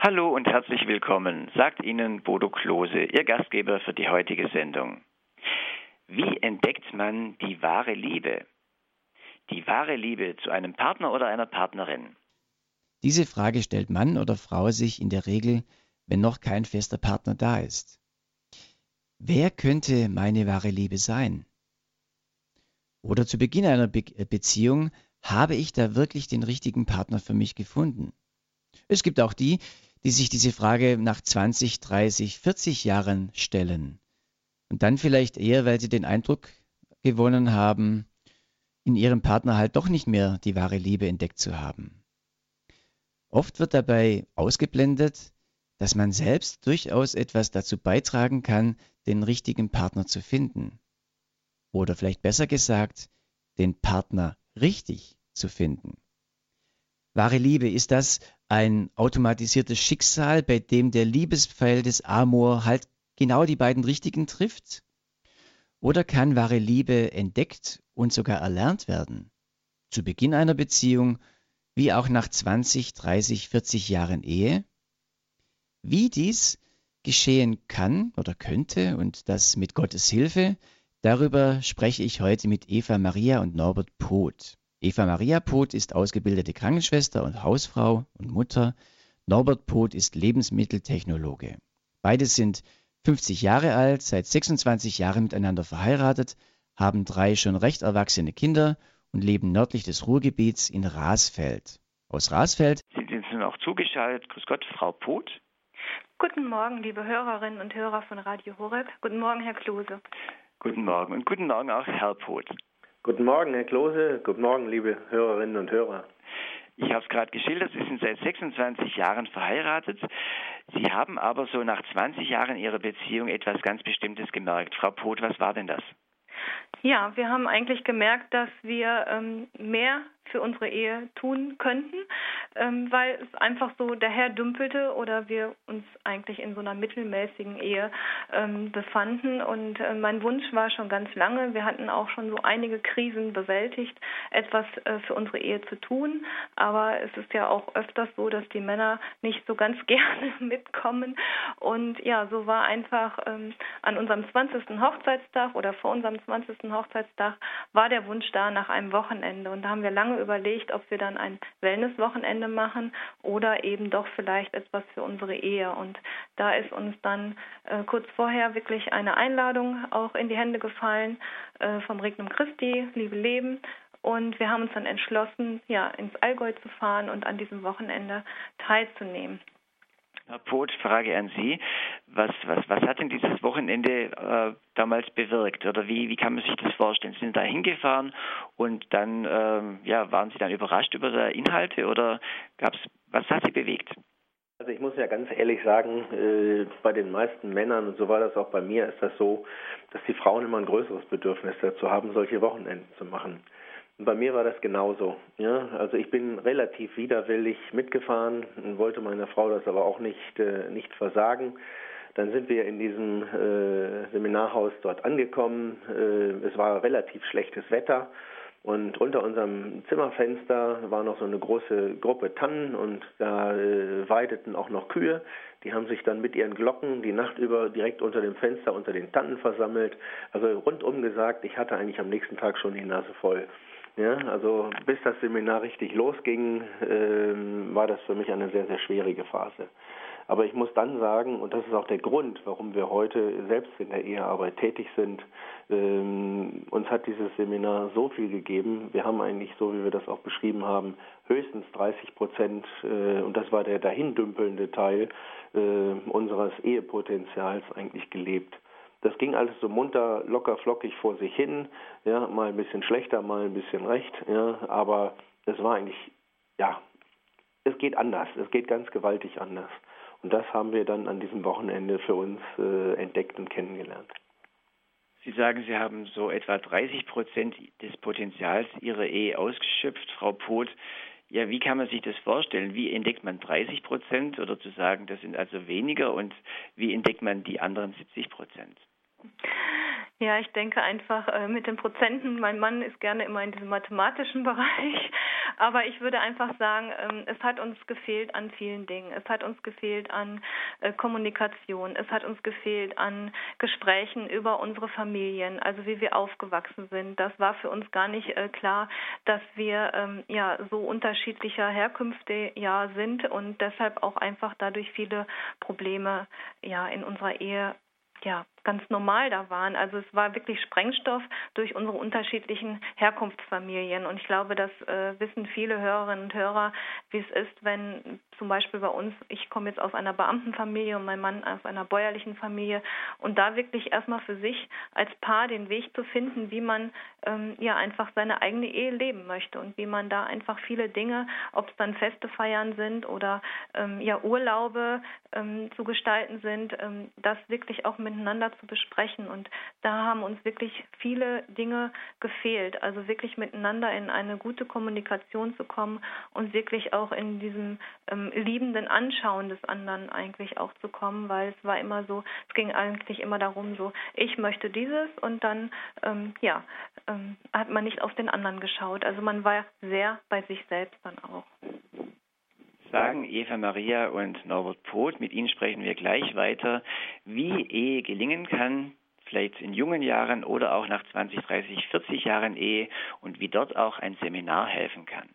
Hallo und herzlich willkommen, sagt Ihnen Bodo Klose, Ihr Gastgeber für die heutige Sendung. Wie entdeckt man die wahre Liebe? Die wahre Liebe zu einem Partner oder einer Partnerin? Diese Frage stellt Mann oder Frau sich in der Regel, wenn noch kein fester Partner da ist. Wer könnte meine wahre Liebe sein? Oder zu Beginn einer Beziehung, habe ich da wirklich den richtigen Partner für mich gefunden? Es gibt auch die, die sich diese Frage nach 20, 30, 40 Jahren stellen. Und dann vielleicht eher, weil sie den Eindruck gewonnen haben, in ihrem Partner halt doch nicht mehr die wahre Liebe entdeckt zu haben. Oft wird dabei ausgeblendet, dass man selbst durchaus etwas dazu beitragen kann, den richtigen Partner zu finden. Oder vielleicht besser gesagt, den Partner richtig zu finden. Wahre Liebe, ist das ein automatisiertes Schicksal, bei dem der Liebespfeil des Amor halt genau die beiden Richtigen trifft? Oder kann wahre Liebe entdeckt und sogar erlernt werden? Zu Beginn einer Beziehung, wie auch nach 20, 30, 40 Jahren Ehe? Wie dies geschehen kann oder könnte und das mit Gottes Hilfe, darüber spreche ich heute mit Eva Maria und Norbert Poth. Eva Maria Poth ist ausgebildete Krankenschwester und Hausfrau und Mutter. Norbert Poth ist Lebensmitteltechnologe. Beide sind 50 Jahre alt, seit 26 Jahren miteinander verheiratet, haben 3 schon recht erwachsene Kinder und leben nördlich des Ruhrgebiets in Rasfeld. Aus Rasfeld Sind Sie nun auch zugeschaltet? Grüß Gott, Frau Poth. Guten Morgen, liebe Hörerinnen und Hörer von Radio Horeb. Guten Morgen, Herr Klose. Guten Morgen und guten Morgen auch Herr Poth. Guten Morgen, Herr Klose. Guten Morgen, liebe Hörerinnen und Hörer. Ich habe es gerade geschildert, Sie sind seit 26 Jahren verheiratet. Sie haben aber so nach 20 Jahren Ihrer Beziehung etwas ganz Bestimmtes gemerkt. Frau Poth, was war denn das? Ja, wir haben eigentlich gemerkt, dass wir mehr für unsere Ehe tun könnten, weil es einfach so daherdümpelte oder wir uns eigentlich in so einer mittelmäßigen Ehe befanden. Und mein Wunsch war schon ganz lange, wir hatten auch schon so einige Krisen bewältigt, etwas für unsere Ehe zu tun. Aber es ist ja auch öfters so, dass die Männer nicht so ganz gerne mitkommen. Und ja, so war einfach an unserem 20. Hochzeitstag oder vor unserem 20. Hochzeitstag war der Wunsch da nach einem Wochenende. Und da haben wir lange überlegt, ob wir dann ein Wellness-Wochenende machen oder eben doch vielleicht etwas für unsere Ehe. Und da ist uns dann kurz vorher wirklich eine Einladung auch in die Hände gefallen vom Regnum Christi, Liebe Leben. Und wir haben uns dann entschlossen, ja, ins Allgäu zu fahren und an diesem Wochenende teilzunehmen. Herr Poth, Frage an Sie. Was hat denn dieses Wochenende damals bewirkt? Oder wie kann man sich das vorstellen? Sie sind da hingefahren und dann waren Sie dann überrascht über die Inhalte oder was hat Sie bewegt? Also ich muss ja ganz ehrlich sagen, bei den meisten Männern, und so war das auch bei mir, ist das so, dass die Frauen immer ein größeres Bedürfnis dazu haben, solche Wochenenden zu machen. Und bei mir war das genauso. Ja? Also ich bin relativ widerwillig mitgefahren und wollte meiner Frau das aber auch nicht versagen. Dann sind wir in diesem Seminarhaus dort angekommen. Es war relativ schlechtes Wetter und unter unserem Zimmerfenster war noch so eine große Gruppe Tannen und da weideten auch noch Kühe. Die haben sich dann mit ihren Glocken die Nacht über direkt unter dem Fenster unter den Tannen versammelt. Also rundum gesagt, ich hatte eigentlich am nächsten Tag schon die Nase voll. Ja, also bis das Seminar richtig losging, war das für mich eine sehr, sehr schwierige Phase. Aber ich muss dann sagen, und das ist auch der Grund, warum wir heute selbst in der Ehearbeit tätig sind, uns hat dieses Seminar so viel gegeben. Wir haben eigentlich, so wie wir das auch beschrieben haben, höchstens 30%, und das war der dahindümpelnde Teil unseres Ehepotenzials eigentlich gelebt. Das ging alles so munter, locker, flockig vor sich hin, ja, mal ein bisschen schlechter, mal ein bisschen recht, ja, aber es war eigentlich, ja, es geht anders, es geht ganz gewaltig anders. Und das haben wir dann an diesem Wochenende für uns entdeckt und kennengelernt. Sie sagen, Sie haben so etwa 30% des Potenzials Ihrer Ehe ausgeschöpft, Frau Poth. Ja, wie kann man sich das vorstellen? Wie entdeckt man 30% oder zu sagen, das sind also weniger und wie entdeckt man die anderen 70%? Ja, ich denke einfach mit den Prozenten, mein Mann ist gerne immer in diesem mathematischen Bereich, aber ich würde einfach sagen, es hat uns gefehlt an vielen Dingen. Es hat uns gefehlt an Kommunikation, es hat uns gefehlt an Gesprächen über unsere Familien, also wie wir aufgewachsen sind. Das war für uns gar nicht klar, dass wir so unterschiedlicher Herkünfte sind und deshalb auch einfach dadurch viele Probleme in unserer Ehe ganz normal da waren. Also es war wirklich Sprengstoff durch unsere unterschiedlichen Herkunftsfamilien. Und ich glaube, das wissen viele Hörerinnen und Hörer, wie es ist, wenn zum Beispiel bei uns, ich komme jetzt aus einer Beamtenfamilie und mein Mann aus einer bäuerlichen Familie, und da wirklich erstmal für sich als Paar den Weg zu finden, wie man einfach seine eigene Ehe leben möchte und wie man da einfach viele Dinge, ob es dann Feste feiern sind oder Urlaube zu gestalten sind, das wirklich auch miteinander zu besprechen. Und da haben uns wirklich viele Dinge gefehlt. Also wirklich miteinander in eine gute Kommunikation zu kommen und wirklich auch in diesem liebenden Anschauen des anderen eigentlich auch zu kommen, weil es war immer so, es ging eigentlich immer darum, so, ich möchte dieses und dann, hat man nicht auf den anderen geschaut. Also man war sehr bei sich selbst dann auch. Sagen Eva Maria und Norbert Poth. Mit Ihnen sprechen wir gleich weiter, wie Ehe gelingen kann, vielleicht in jungen Jahren oder auch nach 20, 30, 40 Jahren Ehe und wie dort auch ein Seminar helfen kann.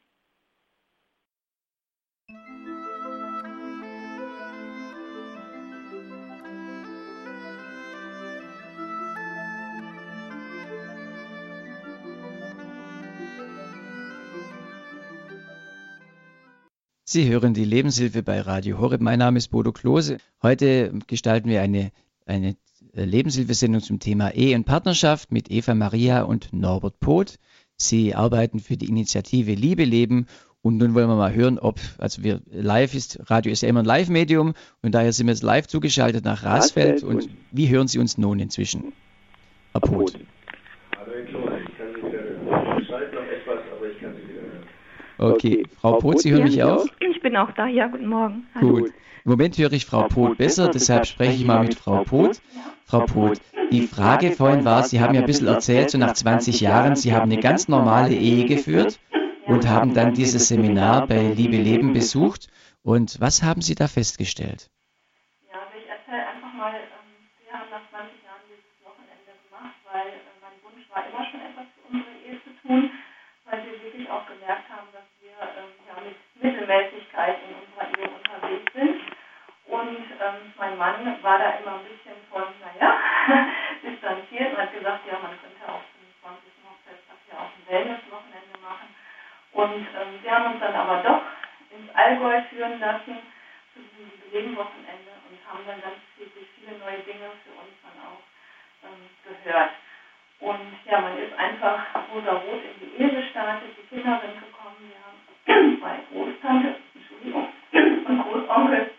Sie hören die Lebenshilfe bei Radio Horeb. Mein Name ist Bodo Klose. Heute gestalten wir eine Lebenshilfesendung zum Thema Ehe und Partnerschaft mit Eva Maria und Norbert Poth. Sie arbeiten für die Initiative Liebe leben. Und nun wollen wir mal hören, Radio ist ja immer ein Live-Medium und daher sind wir jetzt live zugeschaltet nach Rasfeld. Und wie hören Sie uns nun inzwischen? Herr Poth. Hallo Herr Klose, ich kann Sie wieder hören. Ich schreibe noch etwas, aber ich kann Sie wieder hören. Okay, Frau Poth, Sie hören mich auch? Ich bin auch da, ja, guten Morgen. Hallo. Gut. Im Moment höre ich Frau Poth besser, deshalb spreche ich mal mit Frau Poth. Frau Poth, die Frage vorhin war, Sie haben ja ein bisschen erzählt, so nach 20 Jahren, Sie haben eine ganz normale Ehe geführt und haben dann dieses Seminar bei Liebe Leben besucht. Und was haben Sie da festgestellt? Ja, also ich erzähle einfach mal, wir haben nach 20 Jahren dieses Wochenende gemacht, weil mein Wunsch war immer schon etwas für unsere Ehe zu tun, weil wir wirklich auch gemerkt haben, dass wir mit Mittelmäßigkeit in unserer Ehe unterwegs sind. Und mein Mann war da immer ein bisschen von, distanziert und hat gesagt, ja, man könnte auch zum 20. Hochzeitstag ja auch ein Wellness-Wochenende machen. Und wir haben uns dann aber doch ins Allgäu führen lassen zu diesem Jubiläumwochenende und haben dann ganz viele neue Dinge für uns dann auch gehört. Und ja, man ist einfach rosa-rot in die Ehe gestartet, die Kinder sind gekommen, wir haben 2 Großtante, und Großonkel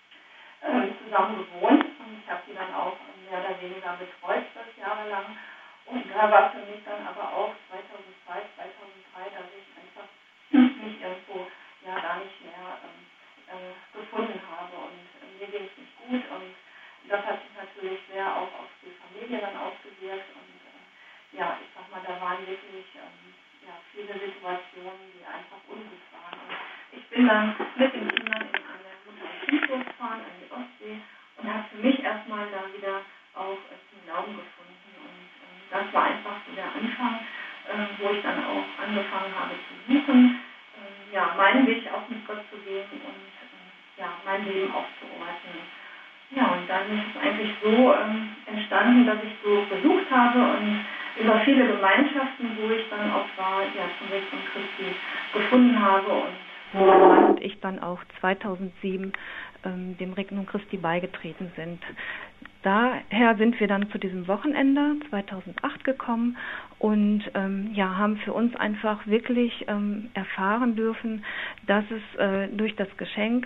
zusammen gewohnt und ich habe die dann auch mehr oder weniger betreut 12 Jahre lang. Und da war für mich dann aber auch 2002, 2003, dass ich einfach mich irgendwo gar nicht mehr gefunden habe und mir ging es nicht gut und das hat sich natürlich sehr auch auf die Familie dann ausgewirkt und ich sag mal, da waren wirklich viele Situationen, die einfach ungut waren. Und ich bin dann mit den Kindern in eine Mutter- und Kindkurs gefahren, an die Ostsee und habe für mich erstmal da wieder auch zum Glauben gefunden. Und das war einfach so der Anfang, wo ich dann auch angefangen habe zu suchen, meinen Weg auch mit Gott zu gehen und mein Leben auch zu ordnen. Ja, und dann ist es eigentlich so entstanden, dass ich so besucht habe und über viele Gemeinschaften, wo ich dann auch war, zum Weg von Christi gefunden habe und wo mein Mann und ich dann auch 2007 dem Regnum Christi beigetreten sind. Daher sind wir dann zu diesem Wochenende 2008 gekommen und haben für uns einfach wirklich erfahren dürfen, dass es durch das Geschenk,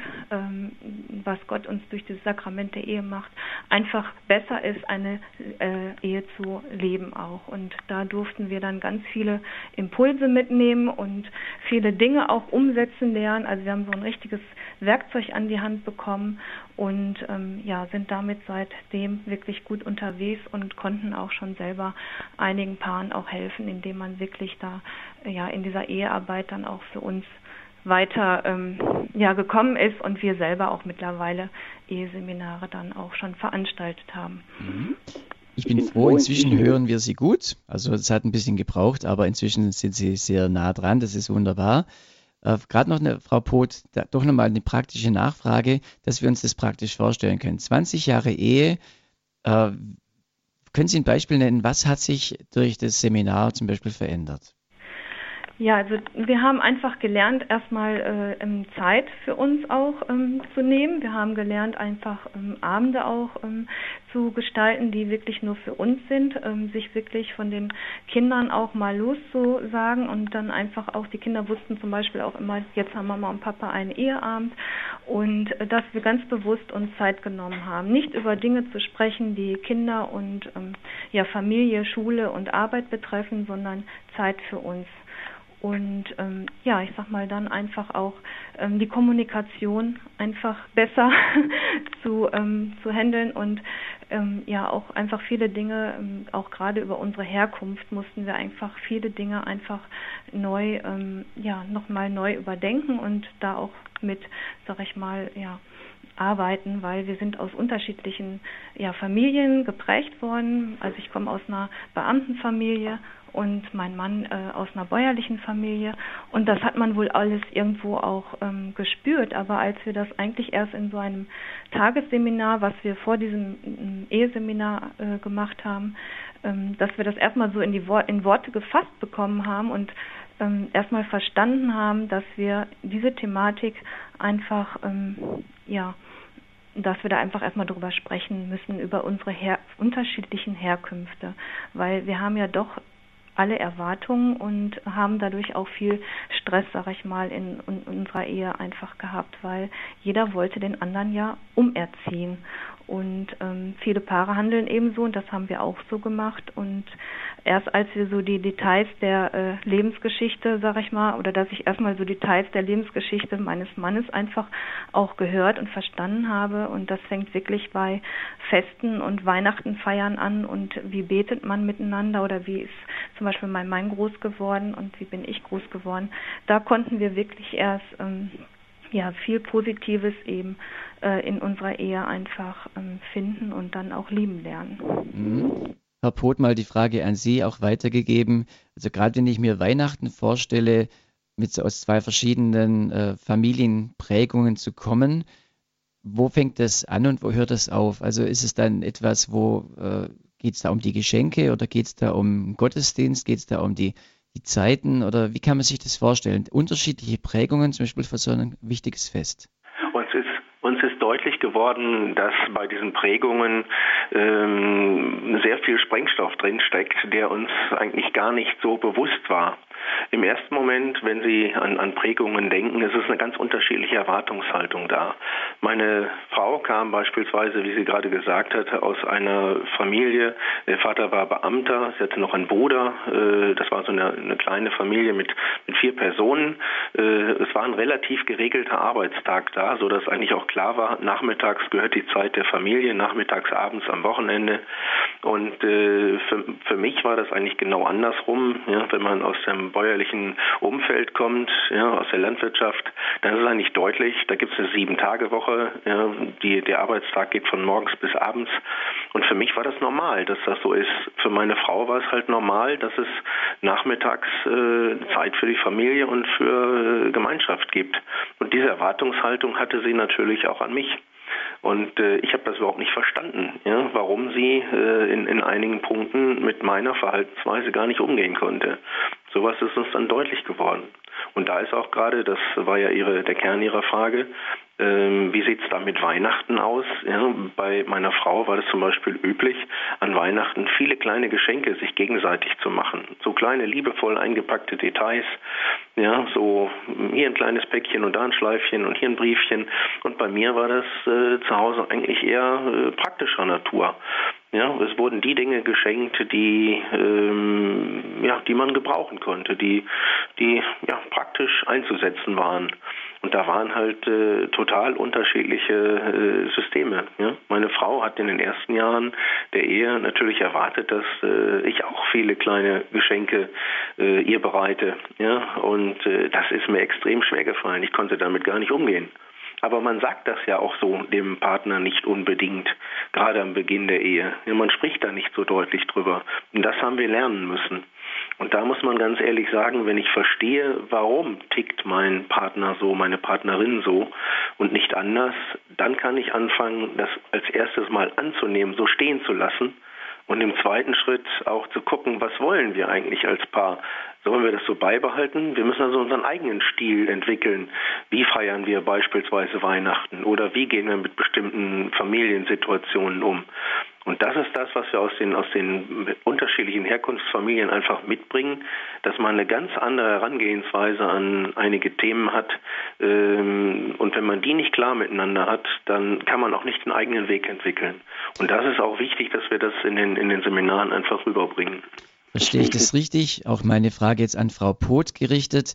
was Gott uns durch das Sakrament der Ehe macht, einfach besser ist, eine Ehe zu leben auch. Und da durften wir dann ganz viele Impulse mitnehmen und viele Dinge auch umsetzen lernen. Also wir haben so ein richtiges Werkzeug an die Hand bekommen und sind damit seitdem wirklich gut unterwegs und konnten auch schon selber einigen Paaren auch helfen, indem man wirklich da in dieser Ehearbeit dann auch für uns weiter gekommen ist und wir selber auch mittlerweile Eheseminare dann auch schon veranstaltet haben. Ich bin froh, inzwischen hören wir Sie gut. Also es hat ein bisschen gebraucht, aber inzwischen sind Sie sehr nah dran, das ist wunderbar. Gerade noch Frau Poth, doch nochmal eine praktische Nachfrage, dass wir uns das praktisch vorstellen können. 20 Jahre Ehe, können Sie ein Beispiel nennen, was hat sich durch das Seminar zum Beispiel verändert? Ja, also wir haben einfach gelernt, erstmal Zeit für uns auch zu nehmen. Wir haben gelernt, einfach Abende auch zu gestalten, die wirklich nur für uns sind, sich wirklich von den Kindern auch mal loszusagen und dann einfach auch, die Kinder wussten zum Beispiel auch immer, jetzt haben Mama und Papa einen Eheabend und dass wir ganz bewusst uns Zeit genommen haben, nicht über Dinge zu sprechen, die Kinder und Familie, Schule und Arbeit betreffen, sondern Zeit für uns. Und ich sag mal dann einfach auch die Kommunikation einfach besser zu handeln und auch einfach viele Dinge, auch gerade über unsere Herkunft mussten wir einfach viele Dinge einfach neu, nochmal neu überdenken und da auch mit, sag ich mal, arbeiten, weil wir sind aus unterschiedlichen Familien geprägt worden. Also ich komme aus einer Beamtenfamilie und mein Mann aus einer bäuerlichen Familie und das hat man wohl alles irgendwo auch gespürt, aber als wir das eigentlich erst in so einem Tagesseminar, was wir vor diesem Eheseminar gemacht haben, dass wir das erstmal so in Worte gefasst bekommen haben und erstmal verstanden haben, dass wir diese Thematik einfach dass wir da einfach erstmal drüber sprechen müssen, über unsere unterschiedlichen Herkünfte, weil wir haben ja doch alle Erwartungen und haben dadurch auch viel Stress, sag ich mal, in unserer Ehe einfach gehabt, weil jeder wollte den anderen ja umerziehen. Und viele Paare handeln ebenso und das haben wir auch so gemacht. Und erst als wir so die Details der Lebensgeschichte, sag ich mal, oder dass ich erstmal so Details der Lebensgeschichte meines Mannes einfach auch gehört und verstanden habe. Und das fängt wirklich bei Festen und Weihnachtenfeiern an und wie betet man miteinander oder wie ist zum Beispiel mein Mann groß geworden und wie bin ich groß geworden. Da konnten wir wirklich erst viel Positives eben in unserer Ehe einfach finden und dann auch lieben lernen. Herr Poth, mal die Frage an Sie auch weitergegeben. Also gerade wenn ich mir Weihnachten vorstelle, aus zwei verschiedenen Familienprägungen zu kommen, wo fängt das an und wo hört das auf? Also ist es dann etwas, geht es da um die Geschenke oder geht es da um Gottesdienst, geht es da um die Zeiten oder wie kann man sich das vorstellen? Unterschiedliche Prägungen, zum Beispiel für so ein wichtiges Fest. Uns ist deutlich geworden, dass bei diesen Prägungen sehr viel Sprengstoff drinsteckt, der uns eigentlich gar nicht so bewusst war. Im ersten Moment, wenn Sie an Prägungen denken, ist es eine ganz unterschiedliche Erwartungshaltung da. Meine Frau kam beispielsweise, wie sie gerade gesagt hatte, aus einer Familie. Der Vater war Beamter, sie hatte noch einen Bruder. Das war so eine kleine Familie mit 4 Personen. Es war ein relativ geregelter Arbeitstag da, sodass eigentlich auch klar war, nachmittags gehört die Zeit der Familie, nachmittags, abends, am Wochenende. Und für mich war das eigentlich genau andersrum. Ja, wenn man aus dem bäuerlichen Umfeld kommt, aus der Landwirtschaft, dann ist es eigentlich deutlich, da gibt es eine 7-Tage-Woche, der Arbeitstag geht von morgens bis abends und für mich war das normal, dass das so ist. Für meine Frau war es halt normal, dass es nachmittags Zeit für die Familie und für Gemeinschaft gibt und diese Erwartungshaltung hatte sie natürlich auch an mich. Und ich habe das überhaupt nicht verstanden, warum sie in einigen Punkten mit meiner Verhaltensweise gar nicht umgehen konnte. Sowas ist uns dann deutlich geworden. Und da ist auch gerade, das war ja der Kern Ihrer Frage, wie sieht es da mit Weihnachten aus? Ja, bei meiner Frau war das zum Beispiel üblich, an Weihnachten viele kleine Geschenke sich gegenseitig zu machen. So kleine, liebevoll eingepackte Details. Ja, so hier ein kleines Päckchen und da ein Schleifchen und hier ein Briefchen. Und bei mir war das zu Hause eigentlich eher praktischer Natur. Ja, es wurden die Dinge geschenkt, die man gebrauchen konnte, die praktisch einzusetzen waren. Und da waren halt total unterschiedliche Systeme. Ja? Meine Frau hat in den ersten Jahren der Ehe natürlich erwartet, dass ich auch viele kleine Geschenke ihr bereite. Ja? Und das ist mir extrem schwer gefallen. Ich konnte damit gar nicht umgehen. Aber man sagt das ja auch so dem Partner nicht unbedingt, gerade am Beginn der Ehe. Ja, man spricht da nicht so deutlich drüber. Und das haben wir lernen müssen. Und da muss man ganz ehrlich sagen, wenn ich verstehe, warum tickt mein Partner so, meine Partnerin so und nicht anders, dann kann ich anfangen, das als erstes mal anzunehmen, so stehen zu lassen. Und im zweiten Schritt auch zu gucken, was wollen wir eigentlich als Paar? Sollen wir das so beibehalten? Wir müssen also unseren eigenen Stil entwickeln. Wie feiern wir beispielsweise Weihnachten? Oder wie gehen wir mit bestimmten Familiensituationen um? Und das ist das, was wir aus den unterschiedlichen Herkunftsfamilien einfach mitbringen, dass man eine ganz andere Herangehensweise an einige Themen hat. Und wenn man die nicht klar miteinander hat, dann kann man auch nicht einen eigenen Weg entwickeln. Und das ist auch wichtig, dass wir das in den Seminaren einfach rüberbringen. Verstehe ich das richtig? Auch meine Frage jetzt an Frau Poth gerichtet.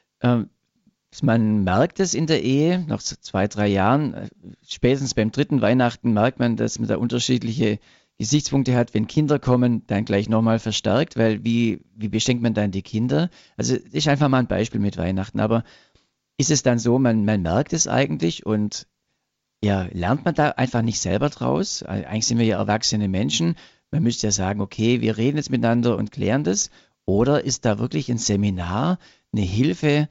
Man merkt es in der Ehe, nach 2-3 Jahren, spätestens beim 3. Weihnachten merkt man, dass man da unterschiedliche Gesichtspunkte hat. Wenn Kinder kommen, dann gleich nochmal verstärkt, weil wie beschenkt man dann die Kinder? Also das ist einfach mal ein Beispiel mit Weihnachten. Aber ist es dann so, man merkt es eigentlich und ja, lernt man da einfach nicht selber draus? Eigentlich sind wir ja erwachsene Menschen. Man müsste ja sagen, okay, wir reden jetzt miteinander und klären das. Oder ist da wirklich ein Seminar, eine Hilfe,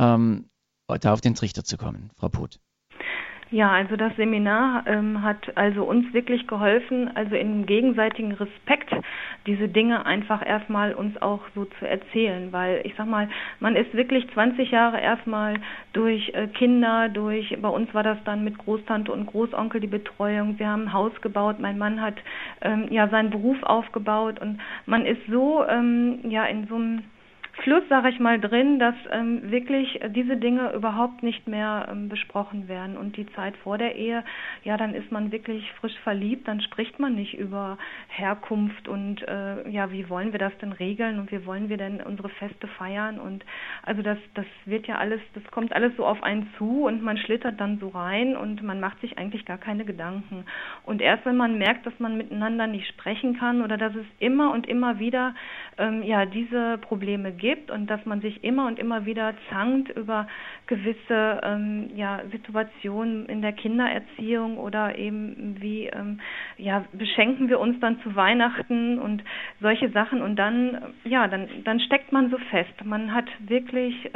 da auf den Trichter zu kommen, Frau Poth? Ja, also das Seminar hat also uns wirklich geholfen, also in gegenseitigen Respekt diese Dinge einfach erstmal uns auch so zu erzählen, weil ich sag mal, man ist wirklich 20 Jahre erstmal durch Kinder, bei uns war das dann mit Großtante und Großonkel die Betreuung, wir haben ein Haus gebaut, mein Mann hat seinen Beruf aufgebaut und man ist so in so einem Fluss, sage ich mal, drin, dass wirklich diese Dinge überhaupt nicht mehr besprochen werden. Und die Zeit vor der Ehe, ja, dann ist man wirklich frisch verliebt, dann spricht man nicht über Herkunft und wie wollen wir das denn regeln und wie wollen wir denn unsere Feste feiern und also das wird ja alles, das kommt alles so auf einen zu und man schlittert dann so rein und man macht sich eigentlich gar keine Gedanken. Und erst wenn man merkt, dass man miteinander nicht sprechen kann oder dass es immer und immer wieder diese Probleme gibt, und dass man sich immer und immer wieder zankt über gewisse Situationen in der Kindererziehung oder eben wie beschenken wir uns dann zu Weihnachten und solche Sachen und dann steckt man so fest. Man hat wirklich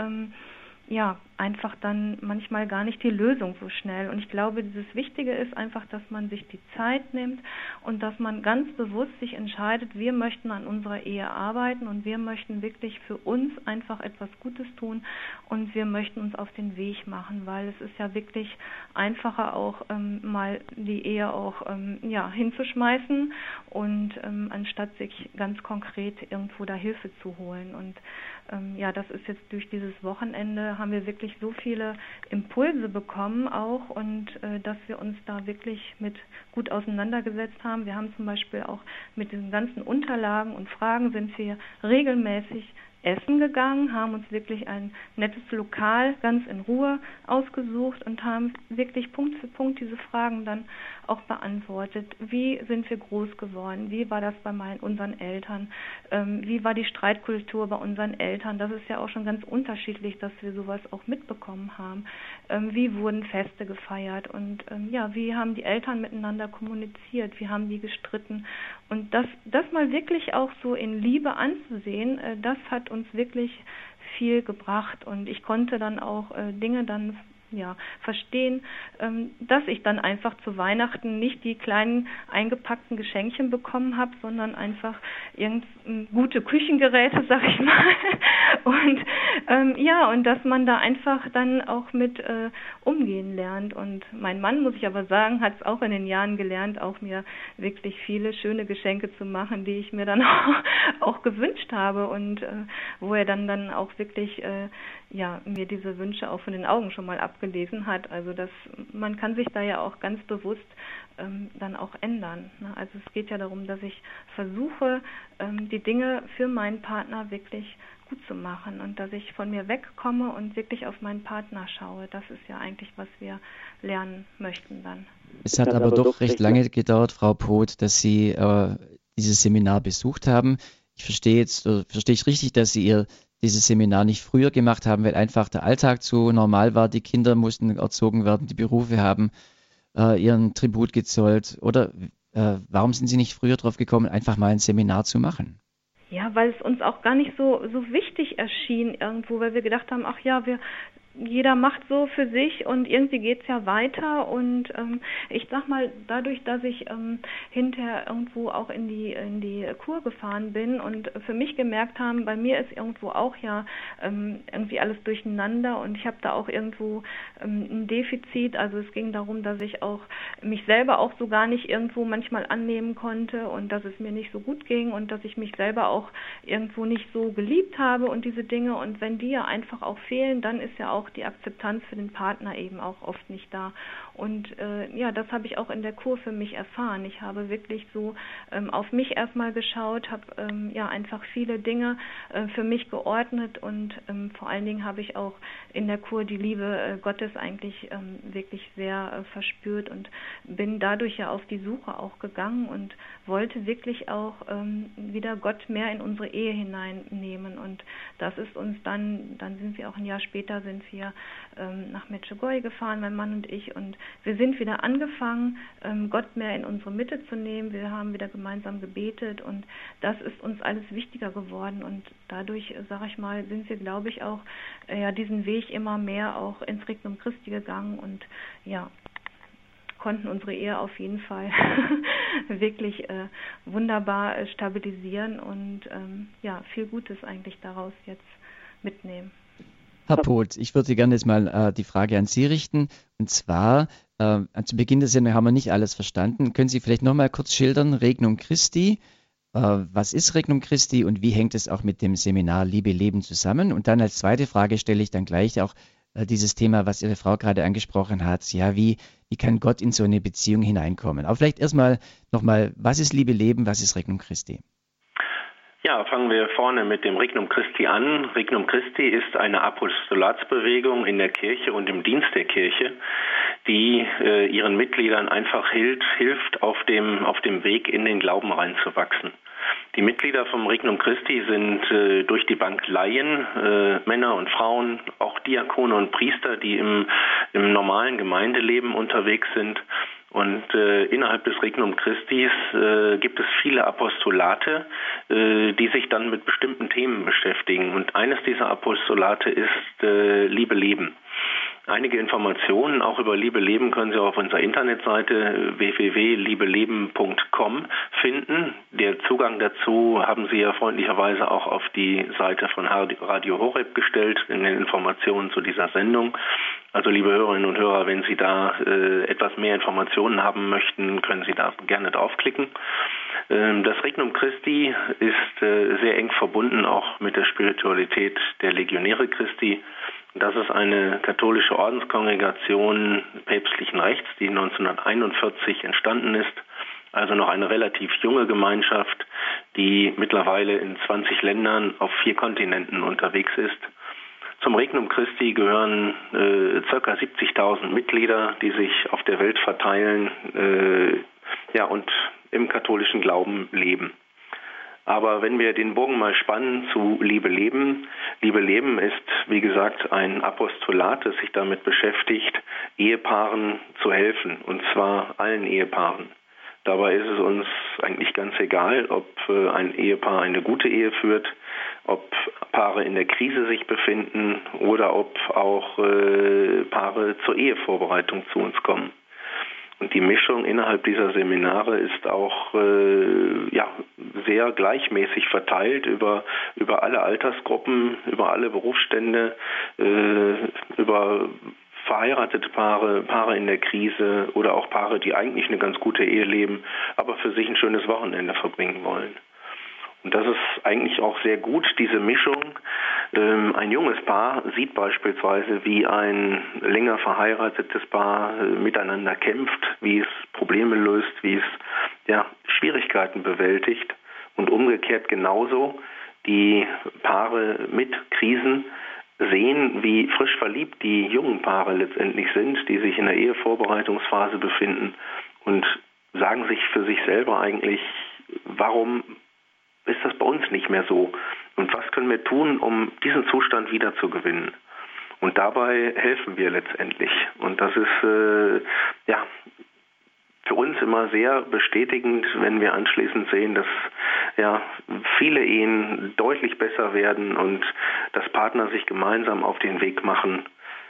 einfach dann manchmal gar nicht die Lösung so schnell. Und ich glaube, dieses Wichtige ist einfach, dass man sich die Zeit nimmt und dass man ganz bewusst sich entscheidet, wir möchten an unserer Ehe arbeiten und wir möchten wirklich für uns einfach etwas Gutes tun und wir möchten uns auf den Weg machen, weil es ist ja wirklich einfacher auch mal die Ehe auch hinzuschmeißen und anstatt sich ganz konkret irgendwo da Hilfe zu holen. Und das ist jetzt durch dieses Wochenende, haben wir wirklich so viele Impulse bekommen auch und dass wir uns da wirklich mit gut auseinandergesetzt haben. Wir haben zum Beispiel auch mit diesen ganzen Unterlagen und Fragen sind wir regelmäßig essen gegangen, haben uns wirklich ein nettes Lokal ganz in Ruhe ausgesucht und haben wirklich Punkt für Punkt diese Fragen dann auch beantwortet. Wie sind wir groß geworden? Wie war das bei unseren Eltern? Wie war die Streitkultur bei unseren Eltern? Das ist ja auch schon ganz unterschiedlich, dass wir sowas auch mitbekommen haben. Wie wurden Feste gefeiert? Und wie haben die Eltern miteinander kommuniziert? Wie haben die gestritten? Und das mal wirklich auch so in Liebe anzusehen, das hat uns wirklich viel gebracht. Und ich konnte dann auch Dinge dann verstehen, dass ich dann einfach zu Weihnachten nicht die kleinen eingepackten Geschenkchen bekommen habe, sondern einfach gute Küchengeräte, sag ich mal. Und dass man da einfach dann auch mit umgehen lernt. Und mein Mann, muss ich aber sagen, hat es auch in den Jahren gelernt, auch mir wirklich viele schöne Geschenke zu machen, die ich mir dann auch gewünscht habe und wo er dann auch wirklich mir diese Wünsche auch von den Augen schon mal abgenommen gelesen hat. Also man kann sich da ja auch ganz bewusst dann auch ändern. Ne? Also es geht ja darum, dass ich versuche, die Dinge für meinen Partner wirklich gut zu machen und dass ich von mir wegkomme und wirklich auf meinen Partner schaue. Das ist ja eigentlich, was wir lernen möchten dann. Es hat aber doch recht lange gedauert, Frau Poth, dass Sie dieses Seminar besucht haben. Verstehe ich richtig, dass Sie dieses Seminar nicht früher gemacht haben, weil einfach der Alltag zu normal war, die Kinder mussten erzogen werden, die Berufe haben ihren Tribut gezollt? Oder warum sind Sie nicht früher drauf gekommen, einfach mal ein Seminar zu machen? Ja, weil es uns auch gar nicht so wichtig erschien irgendwo, weil wir gedacht haben, ach ja, jeder macht so für sich und irgendwie geht's ja weiter und ich sag mal, dadurch, dass ich hinterher irgendwo auch in die Kur gefahren bin und für mich gemerkt haben, bei mir ist irgendwo auch ja irgendwie alles durcheinander und ich habe da auch irgendwo ein Defizit, also es ging darum, dass ich auch mich selber auch so gar nicht irgendwo manchmal annehmen konnte und dass es mir nicht so gut ging und dass ich mich selber auch irgendwo nicht so geliebt habe und diese Dinge und wenn die ja einfach auch fehlen, dann ist ja auch die Akzeptanz für den Partner eben auch oft nicht da. Und das habe ich auch in der Kur für mich erfahren. Ich habe wirklich so auf mich erstmal geschaut, habe einfach viele Dinge für mich geordnet und vor allen Dingen habe ich auch in der Kur die Liebe Gottes eigentlich wirklich sehr verspürt und bin dadurch ja auf die Suche auch gegangen und wollte wirklich auch wieder Gott mehr in unsere Ehe hineinnehmen und das ist uns dann sind wir auch ein Jahr später nach Medjugorje gefahren, mein Mann und ich und wir sind wieder angefangen, Gott mehr in unsere Mitte zu nehmen. Wir haben wieder gemeinsam gebetet und das ist uns alles wichtiger geworden und dadurch, sage ich mal, sind wir, glaube ich, auch diesen Weg immer mehr auch ins Regnum Christi gegangen und konnten unsere Ehe auf jeden Fall wirklich wunderbar stabilisieren und viel Gutes eigentlich daraus jetzt mitnehmen. Herr Poth, ich würde gerne jetzt mal die Frage an Sie richten. Und zwar, zu Beginn der Sendung haben wir nicht alles verstanden. Können Sie vielleicht noch mal kurz schildern, Regnum Christi? Was ist Regnum Christi und wie hängt es auch mit dem Seminar Liebe Leben zusammen? Und dann als zweite Frage stelle ich dann gleich auch dieses Thema, was Ihre Frau gerade angesprochen hat. Ja, wie kann Gott in so eine Beziehung hineinkommen? Aber vielleicht erstmal nochmal, was ist Liebe Leben, was ist Regnum Christi? Ja, fangen wir vorne mit dem Regnum Christi an. Regnum Christi ist eine Apostolatsbewegung in der Kirche und im Dienst der Kirche, die ihren Mitgliedern einfach hilft, auf dem Weg in den Glauben reinzuwachsen. Die Mitglieder vom Regnum Christi sind durch die Bank Laien, Männer und Frauen, auch Diakone und Priester, die im normalen Gemeindeleben unterwegs sind. Und innerhalb des Regnum Christi gibt es viele Apostolate, die sich dann mit bestimmten Themen beschäftigen. Und eines dieser Apostolate ist Liebe Leben. Einige Informationen auch über Liebe Leben können Sie auf unserer Internetseite www.liebeleben.com finden. Der Zugang dazu haben Sie ja freundlicherweise auch auf die Seite von Radio Horeb gestellt in den Informationen zu dieser Sendung. Also liebe Hörerinnen und Hörer, wenn Sie da etwas mehr Informationen haben möchten, können Sie da gerne draufklicken. Das Regnum Christi ist sehr eng verbunden auch mit der Spiritualität der Legionäre Christi. Das ist eine katholische Ordenskongregation päpstlichen Rechts, die 1941 entstanden ist. Also noch eine relativ junge Gemeinschaft, die mittlerweile in 20 Ländern auf 4 Kontinenten unterwegs ist. Zum Regnum Christi gehören ca. 70.000 Mitglieder, die sich auf der Welt verteilen und im katholischen Glauben leben. Aber wenn wir den Bogen mal spannen zu Liebe Leben ist, wie gesagt, ein Apostolat, das sich damit beschäftigt, Ehepaaren zu helfen, und zwar allen Ehepaaren. Dabei ist es uns eigentlich ganz egal, ob ein Ehepaar eine gute Ehe führt, ob Paare in der Krise sich befinden oder ob auch Paare zur Ehevorbereitung zu uns kommen. Und die Mischung innerhalb dieser Seminare ist auch sehr gleichmäßig verteilt über alle Altersgruppen, über alle Berufsstände, über verheiratete Paare in der Krise oder auch Paare, die eigentlich eine ganz gute Ehe leben, aber für sich ein schönes Wochenende verbringen wollen. Und das ist eigentlich auch sehr gut, diese Mischung. Ein junges Paar sieht beispielsweise, wie ein länger verheiratetes Paar miteinander kämpft, wie es Probleme löst, wie es Schwierigkeiten bewältigt. Und umgekehrt genauso die Paare mit Krisen sehen, wie frisch verliebt die jungen Paare letztendlich sind, die sich in der Ehevorbereitungsphase befinden und sagen sich für sich selber eigentlich, warum ist das bei uns nicht mehr so? Und was können wir tun, um diesen Zustand wieder zu gewinnen? Und dabei helfen wir letztendlich. Und das ist für uns immer sehr bestätigend, wenn wir anschließend sehen, dass viele Ehen deutlich besser werden und dass Partner sich gemeinsam auf den Weg machen,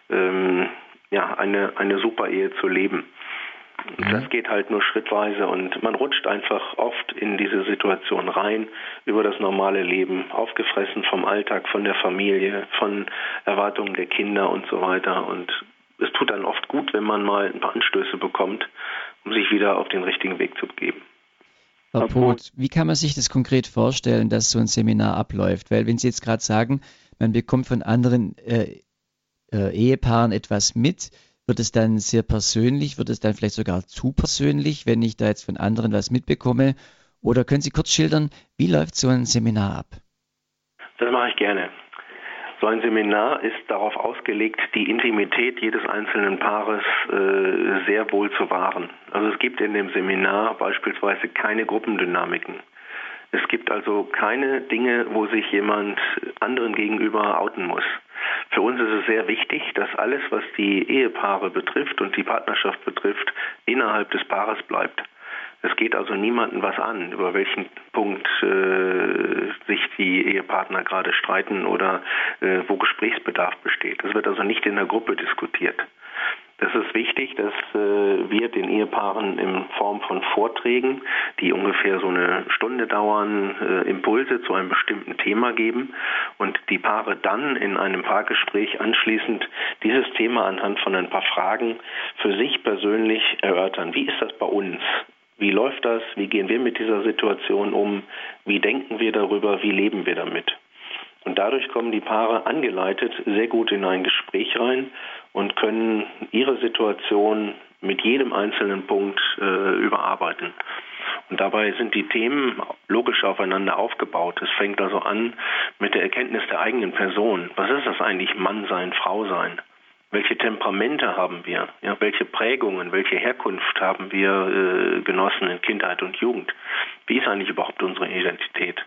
eine super Ehe zu leben. Das geht halt nur schrittweise und man rutscht einfach oft in diese Situation rein, über das normale Leben, aufgefressen vom Alltag, von der Familie, von Erwartungen der Kinder und so weiter. Und es tut dann oft gut, wenn man mal ein paar Anstöße bekommt, um sich wieder auf den richtigen Weg zu begeben. Herr Poth, wie kann man sich das konkret vorstellen, dass so ein Seminar abläuft? Weil wenn Sie jetzt gerade sagen, man bekommt von anderen Ehepaaren etwas mit, wird es dann sehr persönlich, wird es dann vielleicht sogar zu persönlich, wenn ich da jetzt von anderen was mitbekomme? Oder können Sie kurz schildern, wie läuft so ein Seminar ab? Das mache ich gerne. So ein Seminar ist darauf ausgelegt, die Intimität jedes einzelnen Paares sehr wohl zu wahren. Also es gibt in dem Seminar beispielsweise keine Gruppendynamiken. Es gibt also keine Dinge, wo sich jemand anderen gegenüber outen muss. Für uns ist es sehr wichtig, dass alles, was die Ehepaare betrifft und die Partnerschaft betrifft, innerhalb des Paares bleibt. Es geht also niemandem was an, über welchen Punkt sich die Ehepartner gerade streiten oder wo Gesprächsbedarf besteht. Es wird also nicht in der Gruppe diskutiert. Es ist wichtig, dass wir den Ehepaaren in Form von Vorträgen, die ungefähr so eine Stunde dauern, Impulse zu einem bestimmten Thema geben und die Paare dann in einem Paargespräch anschließend dieses Thema anhand von ein paar Fragen für sich persönlich erörtern. Wie ist das bei uns? Wie läuft das? Wie gehen wir mit dieser Situation um? Wie denken wir darüber? Wie leben wir damit? Und dadurch kommen die Paare angeleitet sehr gut in ein Gespräch rein und können ihre Situation mit jedem einzelnen Punkt überarbeiten. Und dabei sind die Themen logisch aufeinander aufgebaut. Es fängt also an mit der Erkenntnis der eigenen Person. Was ist das eigentlich, Mann sein, Frau sein? Welche Temperamente haben wir? Ja, welche Prägungen, welche Herkunft haben wir genossen in Kindheit und Jugend? Wie ist eigentlich überhaupt unsere Identität?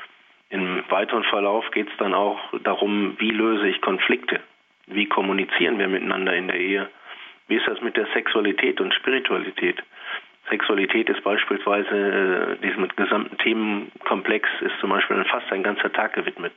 Im weiteren Verlauf geht es dann auch darum, wie löse ich Konflikte? Wie kommunizieren wir miteinander in der Ehe? Wie ist das mit der Sexualität und Spiritualität? Sexualität ist beispielsweise, diesem gesamten Themenkomplex ist zum Beispiel fast ein ganzer Tag gewidmet.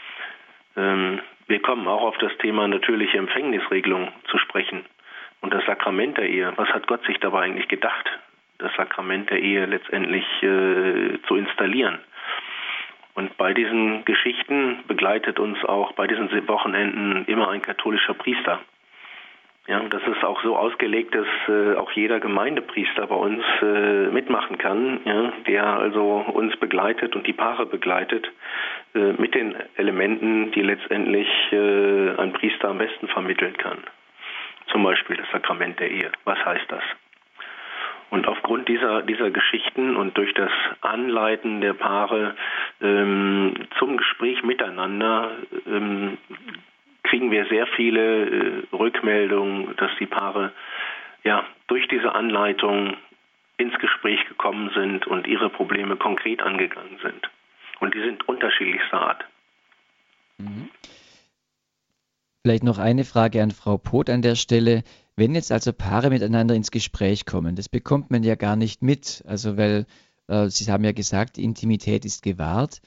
Wir kommen auch auf das Thema natürliche Empfängnisregelung zu sprechen und das Sakrament der Ehe. Was hat Gott sich dabei eigentlich gedacht, das Sakrament der Ehe letztendlich zu installieren? Und bei diesen Geschichten begleitet uns auch bei diesen Wochenenden immer ein katholischer Priester. Ja, das ist auch so ausgelegt, dass auch jeder Gemeindepriester bei uns mitmachen kann, ja, der also uns begleitet und die Paare begleitet mit den Elementen, die letztendlich ein Priester am besten vermitteln kann. Zum Beispiel das Sakrament der Ehe. Was heißt das? Und aufgrund dieser Geschichten und durch das Anleiten der Paare zum Gespräch miteinander kriegen wir sehr viele Rückmeldungen, dass die Paare durch diese Anleitung ins Gespräch gekommen sind und ihre Probleme konkret angegangen sind. Und die sind unterschiedlichster Art. Vielleicht noch eine Frage an Frau Poth an der Stelle. Wenn jetzt also Paare miteinander ins Gespräch kommen, das bekommt man ja gar nicht mit, also weil Sie haben ja gesagt, die Intimität ist gewahrt.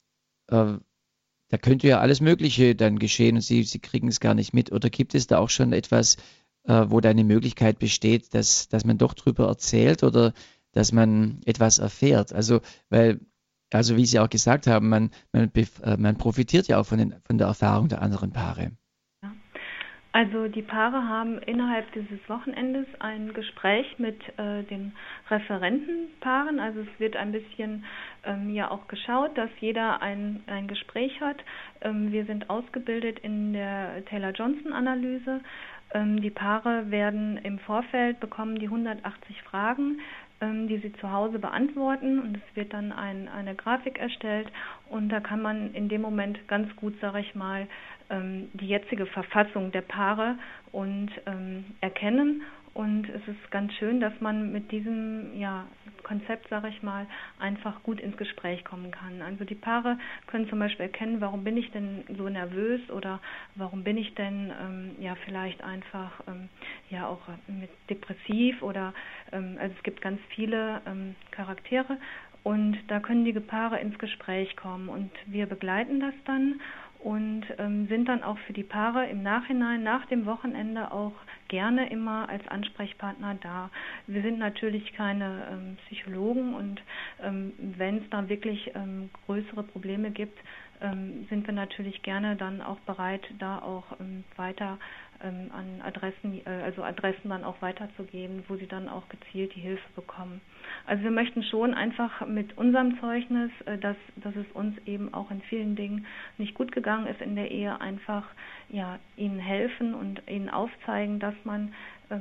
Da könnte ja alles Mögliche dann geschehen und Sie kriegen es gar nicht mit. Oder gibt es da auch schon etwas, wo da eine Möglichkeit besteht, dass man doch drüber erzählt oder dass man etwas erfährt? Also wie Sie auch gesagt haben, man profitiert ja auch von der Erfahrung der anderen Paare. Also die Paare haben innerhalb dieses Wochenendes ein Gespräch mit den Referentenpaaren. Also es wird ein bisschen ja auch geschaut, dass jeder ein Gespräch hat. Wir sind ausgebildet in der Taylor-Johnson-Analyse. Die Paare werden im Vorfeld bekommen die 180 Fragen, die sie zu Hause beantworten, und es wird dann eine Grafik erstellt, und da kann man in dem Moment ganz gut, sage ich mal, die jetzige Verfassung der Paare und erkennen. Und es ist ganz schön, dass man mit diesem Konzept, sage ich mal, einfach gut ins Gespräch kommen kann. Also die Paare können zum Beispiel erkennen, warum bin ich denn so nervös, oder warum bin ich denn vielleicht einfach auch mit depressiv, oder also es gibt ganz viele Charaktere, und da können die Paare ins Gespräch kommen, und wir begleiten das dann und sind dann auch für die Paare im Nachhinein, nach dem Wochenende, auch gerne immer als Ansprechpartner da. Wir sind natürlich keine Psychologen, und wenn es da wirklich größere Probleme gibt, sind wir natürlich gerne dann auch bereit, da auch weiter an Adressen dann auch weiterzugeben, wo sie dann auch gezielt die Hilfe bekommen. Also wir möchten schon einfach mit unserem Zeugnis, dass es uns eben auch in vielen Dingen nicht gut gegangen ist in der Ehe, einfach ihnen helfen und ihnen aufzeigen, dass man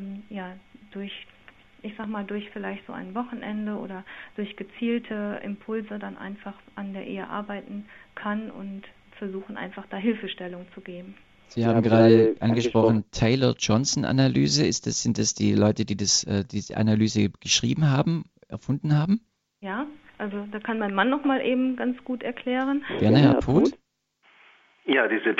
durch vielleicht so ein Wochenende oder durch gezielte Impulse dann einfach an der Ehe arbeiten kann und versuchen einfach da Hilfestellung zu geben. Sie haben gerade angesprochen, Taylor-Johnson-Analyse. Sind das die Leute, die diese Analyse geschrieben haben, erfunden haben? Ja, also da kann mein Mann noch mal eben ganz gut erklären. Gerne, Herr Puth. Ja, diese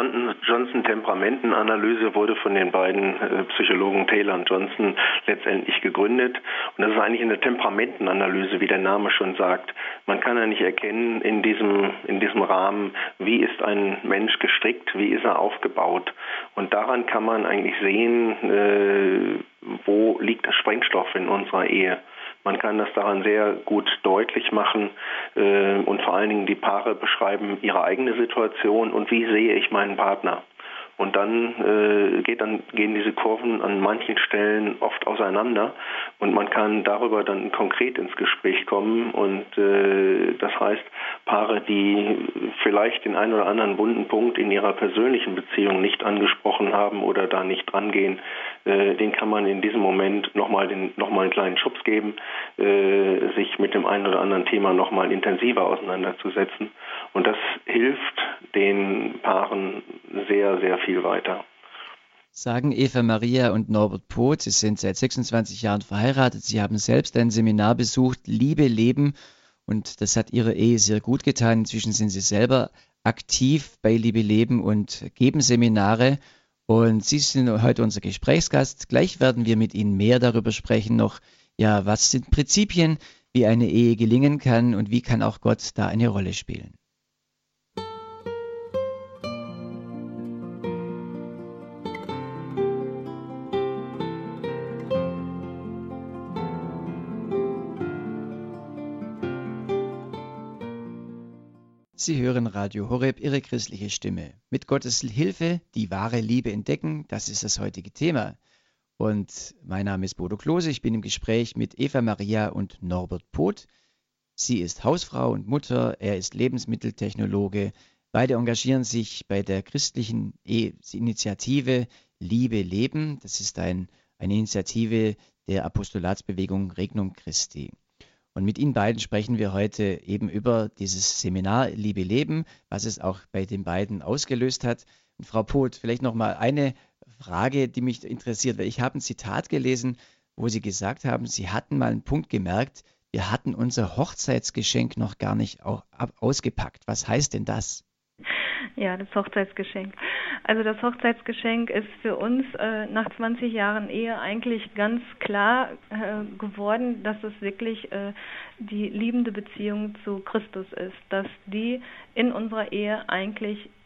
Taylor-Johnson-Temperamentenanalyse wurde von den beiden Psychologen Taylor und Johnson letztendlich gegründet. Und das ist eigentlich eine Temperamentenanalyse, wie der Name schon sagt. Man kann ja nicht erkennen in diesem Rahmen, wie ist ein Mensch gestrickt, wie ist er aufgebaut. Und daran kann man eigentlich sehen, wo liegt der Sprengstoff in unserer Ehe. Man kann das daran sehr gut deutlich machen und vor allen Dingen die Paare beschreiben ihre eigene Situation und wie sehe ich meinen Partner. Und dann gehen diese Kurven an manchen Stellen oft auseinander und man kann darüber dann konkret ins Gespräch kommen. Und das heißt, Paare, die vielleicht den einen oder anderen wunden Punkt in ihrer persönlichen Beziehung nicht angesprochen haben oder da nicht dran gehen, den kann man in diesem Moment nochmal einen kleinen Schubs geben, sich mit dem einen oder anderen Thema nochmal intensiver auseinanderzusetzen. Und das hilft den Paaren sehr, sehr viel weiter. Sagen Eva Maria und Norbert Poth, Sie sind seit 26 Jahren verheiratet. Sie haben selbst ein Seminar besucht, Liebe leben, und das hat Ihrer Ehe sehr gut getan. Inzwischen sind Sie selber aktiv bei Liebe leben und geben Seminare. Und Sie sind heute unser Gesprächsgast. Gleich werden wir mit Ihnen mehr darüber sprechen noch, was sind Prinzipien, wie eine Ehe gelingen kann und wie kann auch Gott da eine Rolle spielen. Sie hören Radio Horeb, Ihre christliche Stimme. Mit Gottes Hilfe die wahre Liebe entdecken, das ist das heutige Thema. Und mein Name ist Bodo Klose, ich bin im Gespräch mit Eva Maria und Norbert Poth. Sie ist Hausfrau und Mutter, er ist Lebensmitteltechnologe. Beide engagieren sich bei der christlichen Initiative Liebe leben. Das ist eine Initiative der Apostolatsbewegung Regnum Christi. Und mit Ihnen beiden sprechen wir heute eben über dieses Seminar Liebe leben, was es auch bei den beiden ausgelöst hat. Und Frau Poth, vielleicht noch mal eine Frage, die mich interessiert, weil ich habe ein Zitat gelesen, wo Sie gesagt haben, Sie hatten mal einen Punkt gemerkt, wir hatten unser Hochzeitsgeschenk noch gar nicht ausgepackt. Was heißt denn das? Ja, das Hochzeitsgeschenk. Also das Hochzeitsgeschenk ist für uns nach 20 Jahren Ehe eigentlich ganz klar geworden, dass es wirklich die liebende Beziehung zu Christus ist, dass die in unserer Ehe eigentlich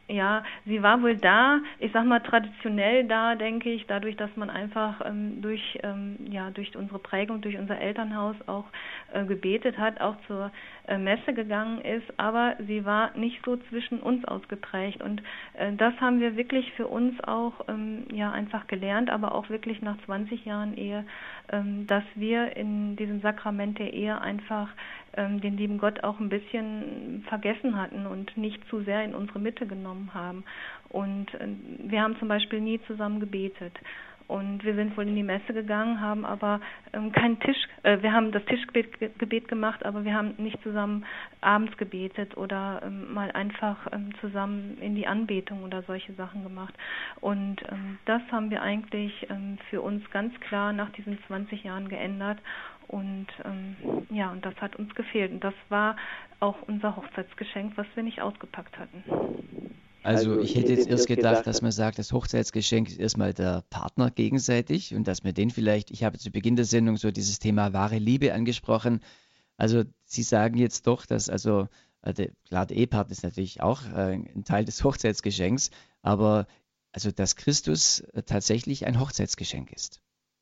Ja, sie war wohl da, ich sag mal traditionell da, denke ich, dadurch, dass man einfach durch unsere Prägung, durch unser Elternhaus auch gebetet hat, auch zur Messe gegangen ist, aber sie war nicht so zwischen uns ausgeprägt und das haben wir wirklich für uns auch einfach gelernt, aber auch wirklich nach 20 Jahren Ehe, dass wir in diesem Sakrament der Ehe einfach den lieben Gott auch ein bisschen vergessen hatten und nicht zu sehr in unsere Mitte genommen haben. Und wir haben zum Beispiel nie zusammen gebetet. Und wir sind wohl in die Messe gegangen, haben aber keinen wir haben das Tischgebet gemacht, aber wir haben nicht zusammen abends gebetet oder mal einfach zusammen in die Anbetung oder solche Sachen gemacht. Und das haben wir eigentlich für uns ganz klar nach diesen 20 Jahren geändert. Und und das hat uns gefehlt. Und das war auch unser Hochzeitsgeschenk, was wir nicht ausgepackt hatten. Also ich hätte jetzt erst gedacht, dass man sagt, das Hochzeitsgeschenk ist erstmal der Partner gegenseitig und dass man den vielleicht, ich habe zu Beginn der Sendung so dieses Thema wahre Liebe angesprochen. Also Sie sagen jetzt doch, dass klar, der Ehepartner ist natürlich auch ein Teil des Hochzeitsgeschenks, aber also dass Christus tatsächlich ein Hochzeitsgeschenk ist.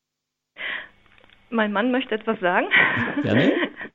Mein Mann möchte etwas sagen. Gerne.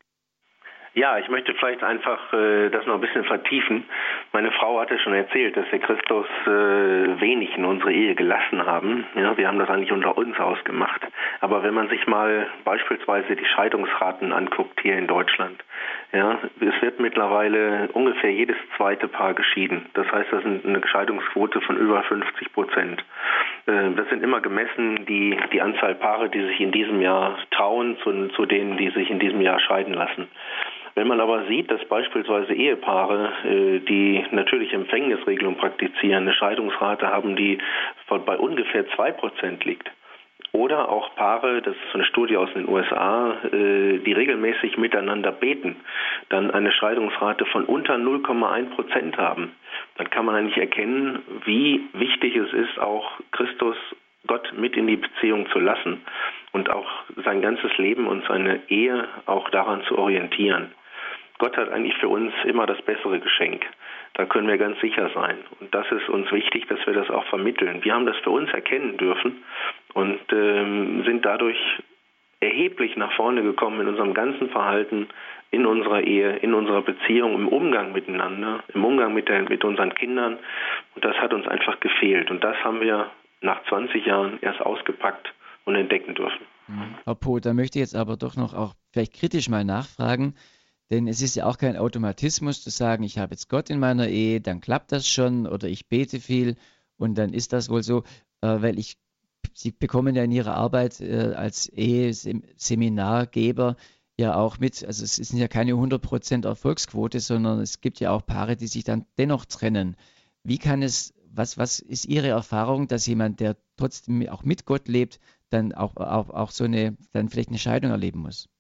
Ja, ich möchte vielleicht einfach das noch ein bisschen vertiefen. Meine Frau hatte schon erzählt, dass wir Christus wenig in unsere Ehe gelassen haben. Ja, wir haben das eigentlich unter uns ausgemacht. Aber wenn man sich mal beispielsweise die Scheidungsraten anguckt hier in Deutschland, ja, es wird mittlerweile ungefähr jedes zweite Paar geschieden. Das heißt, das ist eine Scheidungsquote von über 50%. Das sind immer gemessen die Anzahl Paare, die sich in diesem Jahr trauen, zu denen, die sich in diesem Jahr scheiden lassen. Wenn man aber sieht, dass beispielsweise Ehepaare, die natürliche Empfängnisregelung praktizieren, eine Scheidungsrate haben, die bei ungefähr 2% liegt, oder auch Paare, das ist eine Studie aus den USA, die regelmäßig miteinander beten, dann eine Scheidungsrate von unter 0,1% haben, dann kann man eigentlich erkennen, wie wichtig es ist, auch Christus, Gott mit in die Beziehung zu lassen und auch sein ganzes Leben und seine Ehe auch daran zu orientieren. Gott hat eigentlich für uns immer das bessere Geschenk. Da können wir ganz sicher sein. Und das ist uns wichtig, dass wir das auch vermitteln. Wir haben das für uns erkennen dürfen und sind dadurch erheblich nach vorne gekommen in unserem ganzen Verhalten, in unserer Ehe, in unserer Beziehung, im Umgang miteinander, im Umgang mit unseren Kindern. Und das hat uns einfach gefehlt. Und das haben wir nach 20 Jahren erst ausgepackt und entdecken dürfen. Frau Poth, da möchte ich jetzt aber doch noch auch vielleicht kritisch mal nachfragen, denn es ist ja auch kein Automatismus zu sagen, ich habe jetzt Gott in meiner Ehe, dann klappt das schon oder ich bete viel und dann ist das wohl so, weil Sie bekommen ja in Ihrer Arbeit als Eheseminargeber ja auch mit, also es ist ja keine 100% Erfolgsquote, sondern es gibt ja auch Paare, die sich dann dennoch trennen. Was ist Ihre Erfahrung, dass jemand, der trotzdem auch mit Gott lebt, dann auch dann vielleicht eine Scheidung erleben muss?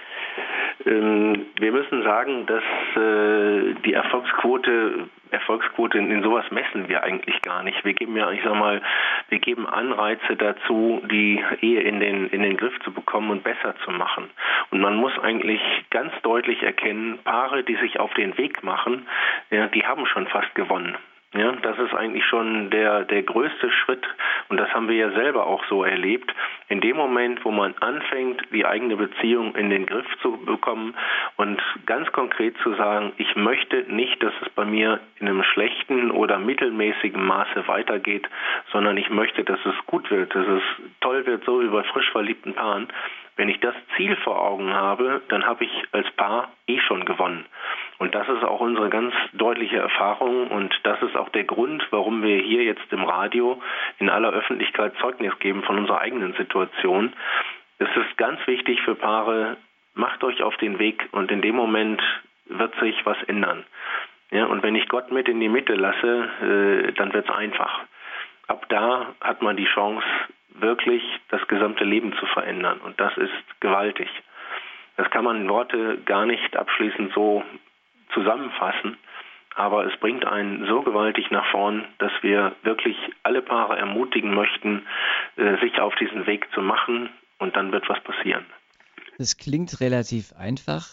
Wir müssen sagen, dass die Erfolgsquote in sowas messen wir eigentlich gar nicht. Wir geben wir geben Anreize dazu, die Ehe in den Griff zu bekommen und besser zu machen. Und man muss eigentlich ganz deutlich erkennen, Paare, die sich auf den Weg machen, ja, die haben schon fast gewonnen. Ja, das ist eigentlich schon der größte Schritt und das haben wir ja selber auch so erlebt. In dem Moment, wo man anfängt, die eigene Beziehung in den Griff zu bekommen und ganz konkret zu sagen, ich möchte nicht, dass es bei mir in einem schlechten oder mittelmäßigen Maße weitergeht, sondern ich möchte, dass es gut wird, dass es toll wird, so wie bei frisch verliebten Paaren. Wenn ich das Ziel vor Augen habe, dann habe ich als Paar schon gewonnen. Und das ist auch unsere ganz deutliche Erfahrung und das ist auch der Grund, warum wir hier jetzt im Radio in aller Öffentlichkeit Zeugnis geben von unserer eigenen Situation. Es ist ganz wichtig für Paare, macht euch auf den Weg und in dem Moment wird sich was ändern. Ja, und wenn ich Gott mit in die Mitte lasse, dann wird es einfach. Ab da hat man die Chance, wirklich das gesamte Leben zu verändern. Und das ist gewaltig. Das kann man in Worte gar nicht abschließend so zusammenfassen. Aber es bringt einen so gewaltig nach vorn, dass wir wirklich alle Paare ermutigen möchten, sich auf diesen Weg zu machen. Und dann wird was passieren. Das klingt relativ einfach.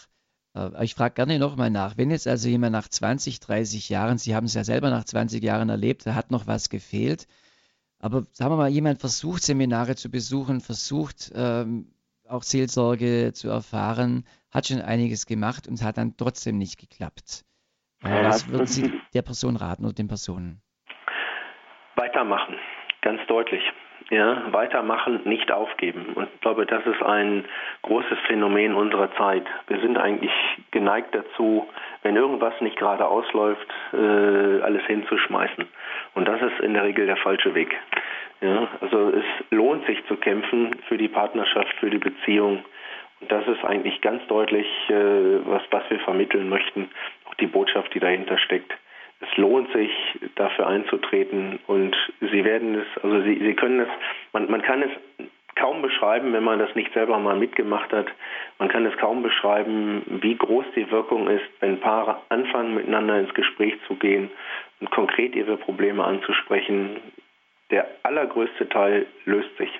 Ich frage gerne nochmal nach, wenn jetzt also jemand nach 20, 30 Jahren, Sie haben es ja selber nach 20 Jahren erlebt, da hat noch was gefehlt, aber sagen wir mal, jemand versucht Seminare zu besuchen, versucht auch Seelsorge zu erfahren, hat schon einiges gemacht und es hat dann trotzdem nicht geklappt. Was würden Sie der Person raten oder den Personen? Weitermachen, ganz deutlich. Ja, weitermachen, nicht aufgeben. Und ich glaube, das ist ein großes Phänomen unserer Zeit. Wir sind eigentlich geneigt dazu, wenn irgendwas nicht gerade ausläuft, alles hinzuschmeißen. Und das ist in der Regel der falsche Weg. Ja, also es lohnt sich zu kämpfen für die Partnerschaft, für die Beziehung. Und das ist eigentlich ganz deutlich, was wir vermitteln möchten, auch die Botschaft, die dahinter steckt. Es lohnt sich, dafür einzutreten, und Sie werden es, also Sie können es, man kann es kaum beschreiben, wenn man das nicht selber mal mitgemacht hat. Man kann es kaum beschreiben, wie groß die Wirkung ist, wenn Paare anfangen, miteinander ins Gespräch zu gehen und konkret ihre Probleme anzusprechen. Der allergrößte Teil löst sich.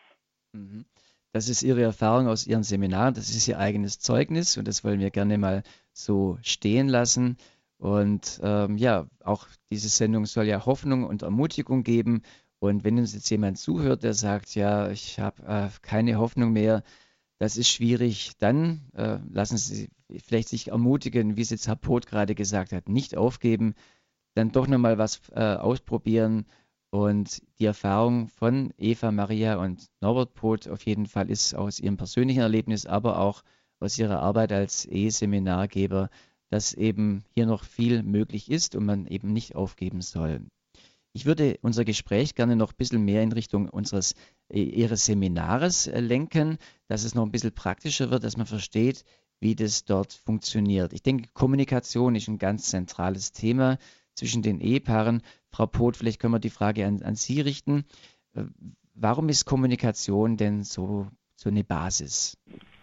Das ist Ihre Erfahrung aus Ihren Seminaren, das ist Ihr eigenes Zeugnis und das wollen wir gerne mal so stehen lassen. Und auch diese Sendung soll ja Hoffnung und Ermutigung geben. Und wenn uns jetzt jemand zuhört, der sagt, ja, ich habe keine Hoffnung mehr, das ist schwierig, dann lassen Sie vielleicht sich ermutigen, wie es jetzt Herr Poth gerade gesagt hat, nicht aufgeben, dann doch nochmal was ausprobieren. Und die Erfahrung von Eva, Maria und Norbert Poth auf jeden Fall ist aus ihrem persönlichen Erlebnis, aber auch aus ihrer Arbeit als Eheseminargeber, dass eben hier noch viel möglich ist und man eben nicht aufgeben soll. Ich würde unser Gespräch gerne noch ein bisschen mehr in Richtung Ihres Seminares lenken, dass es noch ein bisschen praktischer wird, dass man versteht, wie das dort funktioniert. Ich denke, Kommunikation ist ein ganz zentrales Thema zwischen den Ehepaaren. Frau Poth, vielleicht können wir die Frage an Sie richten. Warum ist Kommunikation denn so eine Basis?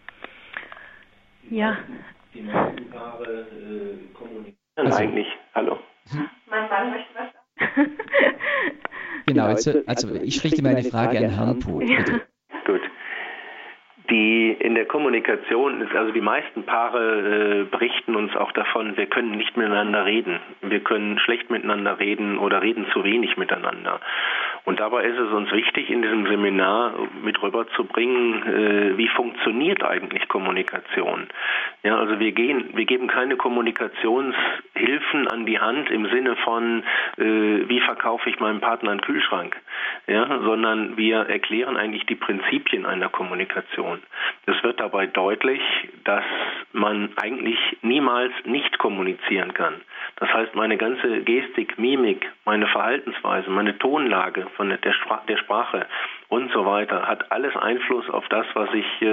Ja. Die meisten Paare kommunizieren eigentlich. Hallo? Mein Mann möchte was sagen. Genau, also ich richte meine Frage an Herrn Poth. Bitte. Gut. In der Kommunikation ist, also die meisten Paare berichten uns auch davon, wir können nicht miteinander reden. Wir können schlecht miteinander reden oder reden zu wenig miteinander. Und dabei ist es uns wichtig, in diesem Seminar mit rüberzubringen, wie funktioniert eigentlich Kommunikation. Ja, also wir geben keine Kommunikationshilfen an die Hand im Sinne von, wie verkaufe ich meinem Partner einen Kühlschrank, ja, sondern wir erklären eigentlich die Prinzipien einer Kommunikation. Es wird dabei deutlich, dass man eigentlich niemals nicht kommunizieren kann. Das heißt, meine ganze Gestik, Mimik, meine Verhaltensweise, meine Tonlage von der Sprache und so weiter hat alles Einfluss auf das, was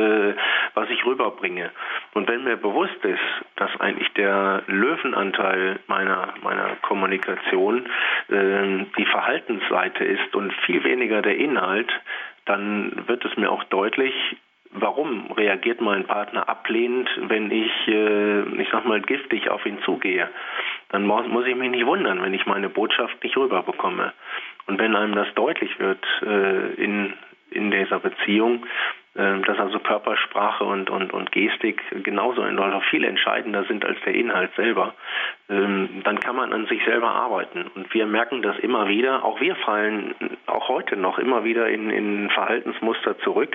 ich rüberbringe. Und wenn mir bewusst ist, dass eigentlich der Löwenanteil meiner Kommunikation die Verhaltensseite ist und viel weniger der Inhalt, dann wird es mir auch deutlich, warum reagiert mein Partner ablehnend, wenn ich sag mal, giftig auf ihn zugehe. Dann muss ich mich nicht wundern, wenn ich meine Botschaft nicht rüberbekomme. Und wenn einem das deutlich wird in dieser Beziehung, dass also Körpersprache und Gestik genauso noch viel entscheidender sind als der Inhalt selber, dann kann man an sich selber arbeiten. Und wir merken das immer wieder, auch wir fallen auch heute noch immer wieder in Verhaltensmuster zurück,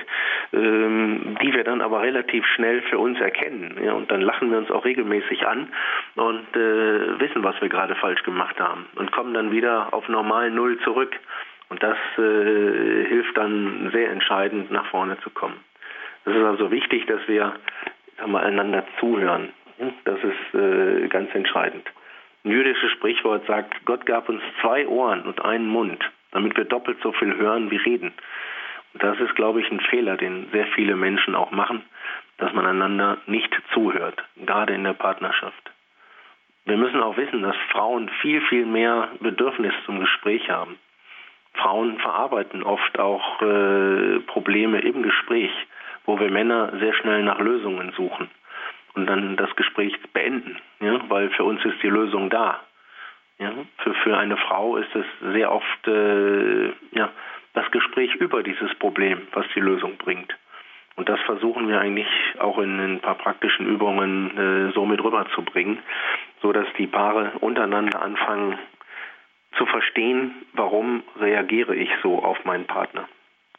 die wir dann aber relativ schnell für uns erkennen. Ja, und dann lachen wir uns auch regelmäßig an und wissen, was wir gerade falsch gemacht haben und kommen dann wieder auf normal Null zurück. Und das hilft dann sehr entscheidend, nach vorne zu kommen. Es ist also wichtig, dass wir einander zuhören. Das ist ganz entscheidend. Ein jüdisches Sprichwort sagt, Gott gab uns 2 Ohren und einen Mund, damit wir doppelt so viel hören wie reden. Und das ist, glaube ich, ein Fehler, den sehr viele Menschen auch machen, dass man einander nicht zuhört, gerade in der Partnerschaft. Wir müssen auch wissen, dass Frauen viel, viel mehr Bedürfnis zum Gespräch haben. Frauen verarbeiten oft auch Probleme im Gespräch, wo wir Männer sehr schnell nach Lösungen suchen und dann das Gespräch beenden, ja, weil für uns ist die Lösung da. Ja. Für eine Frau ist es sehr oft das Gespräch über dieses Problem, was die Lösung bringt. Und das versuchen wir eigentlich auch in ein paar praktischen Übungen so mit rüberzubringen, sodass die Paare untereinander anfangen zu verstehen, warum reagiere ich so auf meinen Partner.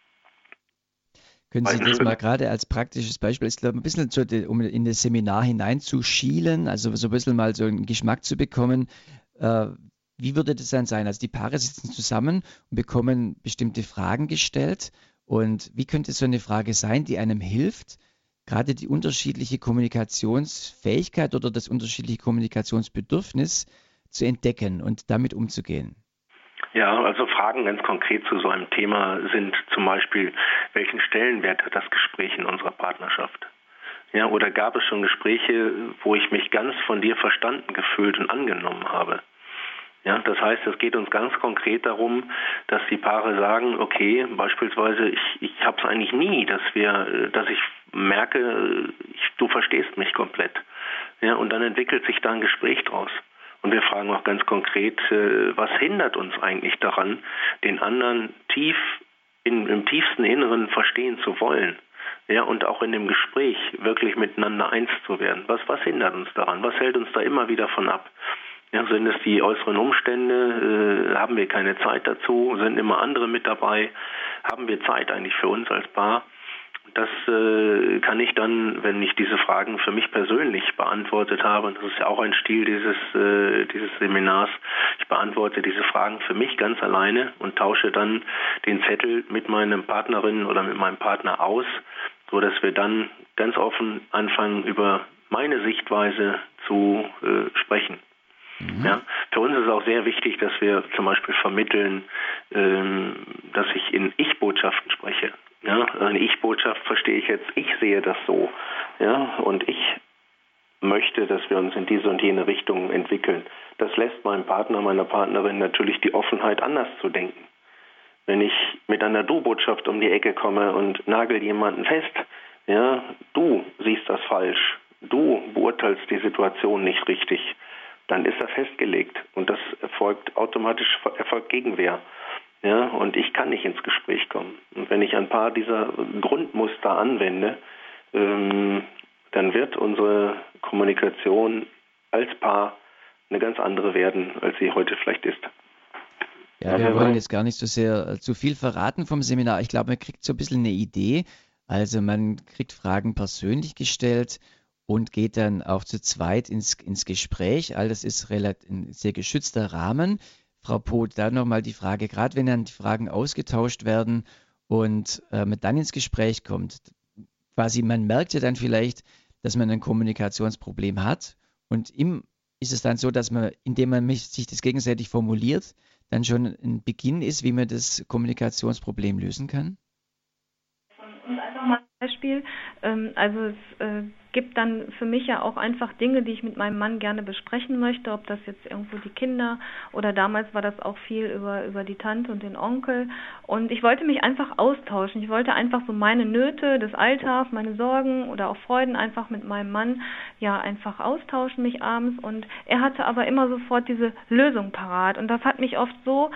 Können Sie das mal gerade als praktisches Beispiel, ich glaube, ein bisschen um in das Seminar hineinzuschielen, also so ein bisschen mal so einen Geschmack zu bekommen, wie würde das dann sein? Also die Paare sitzen zusammen und bekommen bestimmte Fragen gestellt. Und wie könnte so eine Frage sein, die einem hilft, gerade die unterschiedliche Kommunikationsfähigkeit oder das unterschiedliche Kommunikationsbedürfnis zu entdecken und damit umzugehen? Ja, also Fragen ganz konkret zu so einem Thema sind zum Beispiel, welchen Stellenwert hat das Gespräch in unserer Partnerschaft? Ja, oder gab es schon Gespräche, wo ich mich ganz von dir verstanden gefühlt und angenommen habe? Ja, das heißt, es geht uns ganz konkret darum, dass die Paare sagen, okay, beispielsweise, ich habe es eigentlich nie, dass ich merke, du verstehst mich komplett. Ja, und dann entwickelt sich da ein Gespräch draus. Und wir fragen auch ganz konkret, was hindert uns eigentlich daran, den anderen im tiefsten Inneren verstehen zu wollen? Ja, und auch in dem Gespräch wirklich miteinander eins zu werden. Was hindert uns daran? Was hält uns da immer wieder von ab? Ja, sind es die äußeren Umstände? Haben wir keine Zeit dazu? Sind immer andere mit dabei? Haben wir Zeit eigentlich für uns als Paar? Das kann ich dann, wenn ich diese Fragen für mich persönlich beantwortet habe, und das ist ja auch ein Stil dieses Seminars, ich beantworte diese Fragen für mich ganz alleine und tausche dann den Zettel mit meiner Partnerin oder mit meinem Partner aus, sodass wir dann ganz offen anfangen, über meine Sichtweise zu sprechen. Ja, für uns ist es auch sehr wichtig, dass wir zum Beispiel vermitteln, dass ich in Ich-Botschaften spreche. Ja, eine Ich-Botschaft verstehe ich jetzt, ich sehe das so. Ja, und ich möchte, dass wir uns in diese und jene Richtung entwickeln. Das lässt meinem Partner, meiner Partnerin natürlich die Offenheit, anders zu denken. Wenn ich mit einer Du-Botschaft um die Ecke komme und nagel jemanden fest, ja, du siehst das falsch, du beurteilst die Situation nicht richtig, dann ist das festgelegt und das erfolgt Gegenwehr. Ja, und ich kann nicht ins Gespräch kommen. Und wenn ich ein paar dieser Grundmuster anwende, dann wird unsere Kommunikation als Paar eine ganz andere werden, als sie heute vielleicht ist. Ja, wir wollen jetzt gar nicht so sehr zu viel verraten vom Seminar. Ich glaube, man kriegt so ein bisschen eine Idee. Also man kriegt Fragen persönlich gestellt und geht dann auch zu zweit ins Gespräch. All das ist ein sehr geschützter Rahmen. Frau Poth, da nochmal die Frage, gerade wenn dann die Fragen ausgetauscht werden und man dann ins Gespräch kommt, quasi man merkt ja dann vielleicht, dass man ein Kommunikationsproblem hat und ist es dann so, dass man, indem man sich das gegenseitig formuliert, dann schon ein Beginn ist, wie man das Kommunikationsproblem lösen kann? Und einfach mal ein Beispiel, also es gibt dann für mich ja auch einfach Dinge, die ich mit meinem Mann gerne besprechen möchte, ob das jetzt irgendwo die Kinder oder damals war das auch viel über die Tante und den Onkel und ich wollte mich einfach austauschen, ich wollte einfach so meine Nöte des Alltags, meine Sorgen oder auch Freuden einfach mit meinem Mann ja einfach austauschen mich abends und er hatte aber immer sofort diese Lösung parat und das hat mich oft so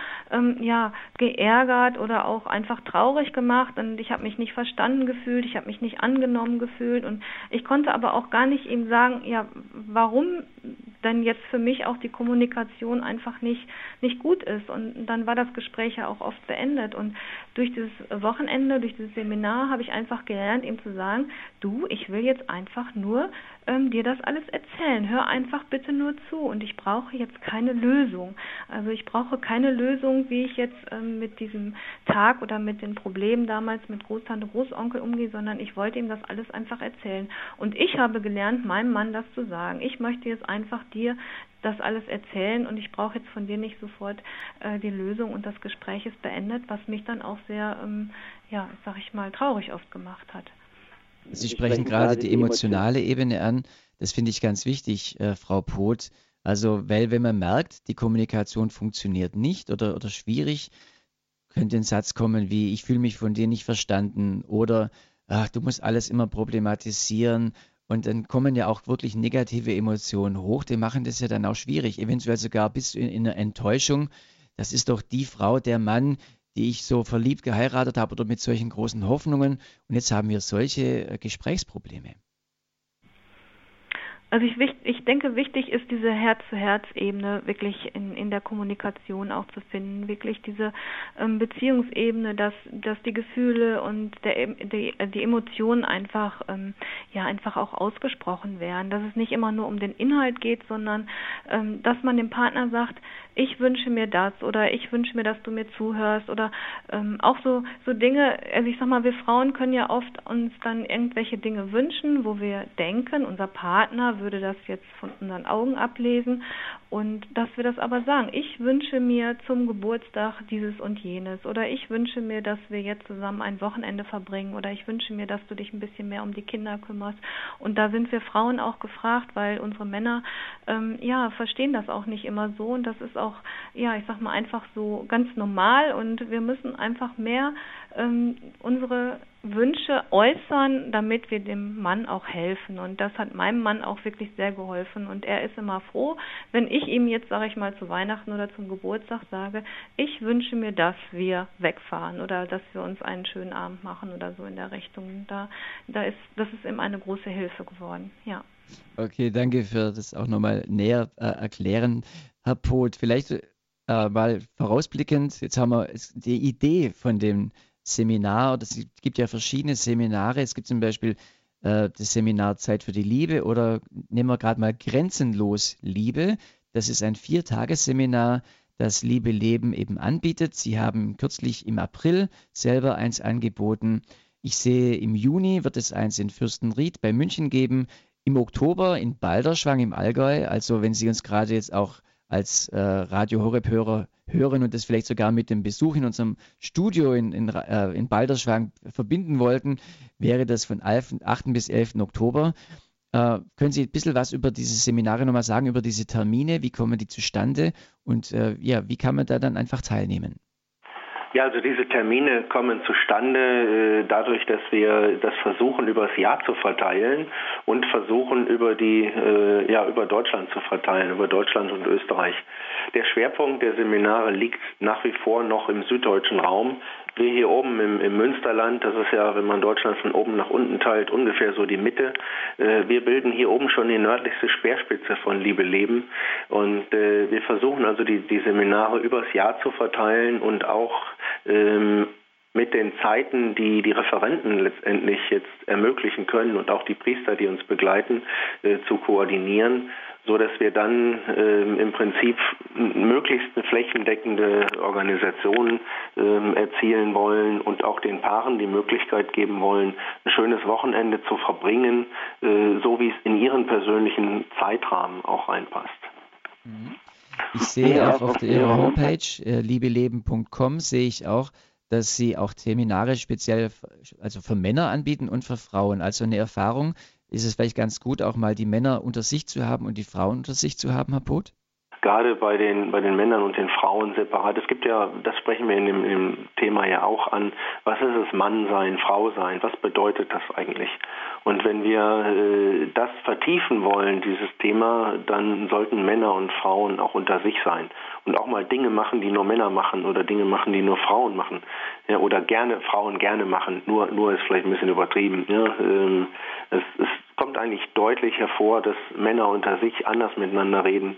geärgert oder auch einfach traurig gemacht und ich habe mich nicht verstanden gefühlt, ich habe mich nicht angenommen gefühlt und ich konnte aber auch gar nicht ihm sagen, ja, warum denn jetzt für mich auch die Kommunikation einfach nicht gut ist. Und dann war das Gespräch ja auch oft beendet. Und durch dieses Wochenende, durch dieses Seminar habe ich einfach gelernt, ihm zu sagen, du, ich will jetzt einfach nur dir das alles erzählen. Hör einfach bitte nur zu. Und ich brauche jetzt keine Lösung. Also ich brauche keine Lösung, wie ich jetzt mit diesem Tag oder mit den Problemen damals mit Großtante, Großonkel umgehe, sondern ich wollte ihm das alles einfach erzählen. Und ich habe gelernt, meinem Mann das zu sagen. Ich möchte jetzt einfach dir das alles erzählen und ich brauche jetzt von dir nicht sofort die Lösung und das Gespräch ist beendet, was mich dann auch sehr, sag ich mal, traurig oft gemacht hat. Sie sprechen gerade die emotionale Ebene an. Das finde ich ganz wichtig, Frau Poth. Also, weil wenn man merkt, die Kommunikation funktioniert nicht oder schwierig, könnte ein Satz kommen wie, ich fühle mich von dir nicht verstanden oder ach, du musst alles immer problematisieren. Und dann kommen ja auch wirklich negative Emotionen hoch, die machen das ja dann auch schwierig, eventuell sogar bis in eine Enttäuschung. Das ist doch die Frau, der Mann, die ich so verliebt geheiratet habe oder mit solchen großen Hoffnungen und jetzt haben wir solche Gesprächsprobleme. Also ich denke, wichtig ist diese Herz-zu-Herz-Ebene wirklich in der Kommunikation auch zu finden, wirklich diese Beziehungsebene, dass die Gefühle und die Emotionen einfach einfach auch ausgesprochen werden, dass es nicht immer nur um den Inhalt geht, sondern dass man dem Partner sagt, ich wünsche mir das oder ich wünsche mir, dass du mir zuhörst oder auch so Dinge, also ich sag mal, wir Frauen können ja oft uns dann irgendwelche Dinge wünschen, wo wir denken, unser Partner würde das jetzt von unseren Augen ablesen und dass wir das aber sagen, ich wünsche mir zum Geburtstag dieses und jenes oder ich wünsche mir, dass wir jetzt zusammen ein Wochenende verbringen oder ich wünsche mir, dass du dich ein bisschen mehr um die Kinder kümmerst und da sind wir Frauen auch gefragt, weil unsere Männer verstehen das auch nicht immer so und das ist auch, ich sag mal, einfach so ganz normal und wir müssen einfach mehr unsere Wünsche äußern, damit wir dem Mann auch helfen. Und das hat meinem Mann auch wirklich sehr geholfen. Und er ist immer froh, wenn ich ihm jetzt, sage ich mal, zu Weihnachten oder zum Geburtstag sage, ich wünsche mir, dass wir wegfahren oder dass wir uns einen schönen Abend machen oder so in der Richtung. Das ist ihm eine große Hilfe geworden, ja. Okay, danke für das auch nochmal näher erklären, Herr Poth. Vielleicht mal vorausblickend, jetzt haben wir die Idee von dem Seminar, es gibt ja verschiedene Seminare, es gibt zum Beispiel das Seminar Zeit für die Liebe oder nehmen wir gerade mal Grenzenlos Liebe. Das ist ein 4-Tages-Seminar, das Liebe Leben eben anbietet. Sie haben kürzlich im April selber eins angeboten. Ich sehe, im Juni wird es eins in Fürstenried bei München geben, im Oktober in Balderschwang im Allgäu. Also wenn Sie uns gerade jetzt auch als Radio Horeb-Hörer hören und das vielleicht sogar mit dem Besuch in unserem Studio in Balderschwang verbinden wollten, wäre das von 8. bis 11. Oktober. Können Sie ein bisschen was über diese Seminare nochmal sagen, über diese Termine? Wie kommen die zustande? Und wie kann man da dann einfach teilnehmen? Ja, also diese Termine kommen zustande dadurch, dass wir das versuchen, über das Jahr zu verteilen und versuchen, über Deutschland zu verteilen, über Deutschland und Österreich. Der Schwerpunkt der Seminare liegt nach wie vor noch im süddeutschen Raum. Wir hier oben im Münsterland, das ist ja, wenn man Deutschland von oben nach unten teilt, ungefähr so die Mitte. Wir bilden hier oben schon die nördlichste Speerspitze von Liebe Leben. Und wir versuchen also die Seminare übers Jahr zu verteilen und auch mit den Zeiten, die die Referenten letztendlich jetzt ermöglichen können und auch die Priester, die uns begleiten, zu koordinieren, so dass wir dann im Prinzip möglichst eine flächendeckende Organisation erzielen wollen und auch den Paaren die Möglichkeit geben wollen, ein schönes Wochenende zu verbringen, so wie es in ihren persönlichen Zeitrahmen auch reinpasst. Ich sehe auch auf Ihrer Homepage liebeleben.com sehe ich auch, dass Sie auch Seminare speziell also für Männer anbieten und für Frauen. Also eine Erfahrung, ist es vielleicht ganz gut, auch mal die Männer unter sich zu haben und die Frauen unter sich zu haben, Herr Poth? Gerade bei den Männern und den Frauen separat. Es gibt ja, das sprechen wir in dem Thema ja auch an, was ist es Mann sein, Frau sein, was bedeutet das eigentlich? Und wenn wir das vertiefen wollen, dieses Thema, dann sollten Männer und Frauen auch unter sich sein und auch mal Dinge machen, die nur Männer machen oder Dinge machen, die nur Frauen machen, ja, oder Frauen gerne machen, nur ist vielleicht ein bisschen übertrieben. Ja. Es kommt eigentlich deutlich hervor, dass Männer unter sich anders miteinander reden,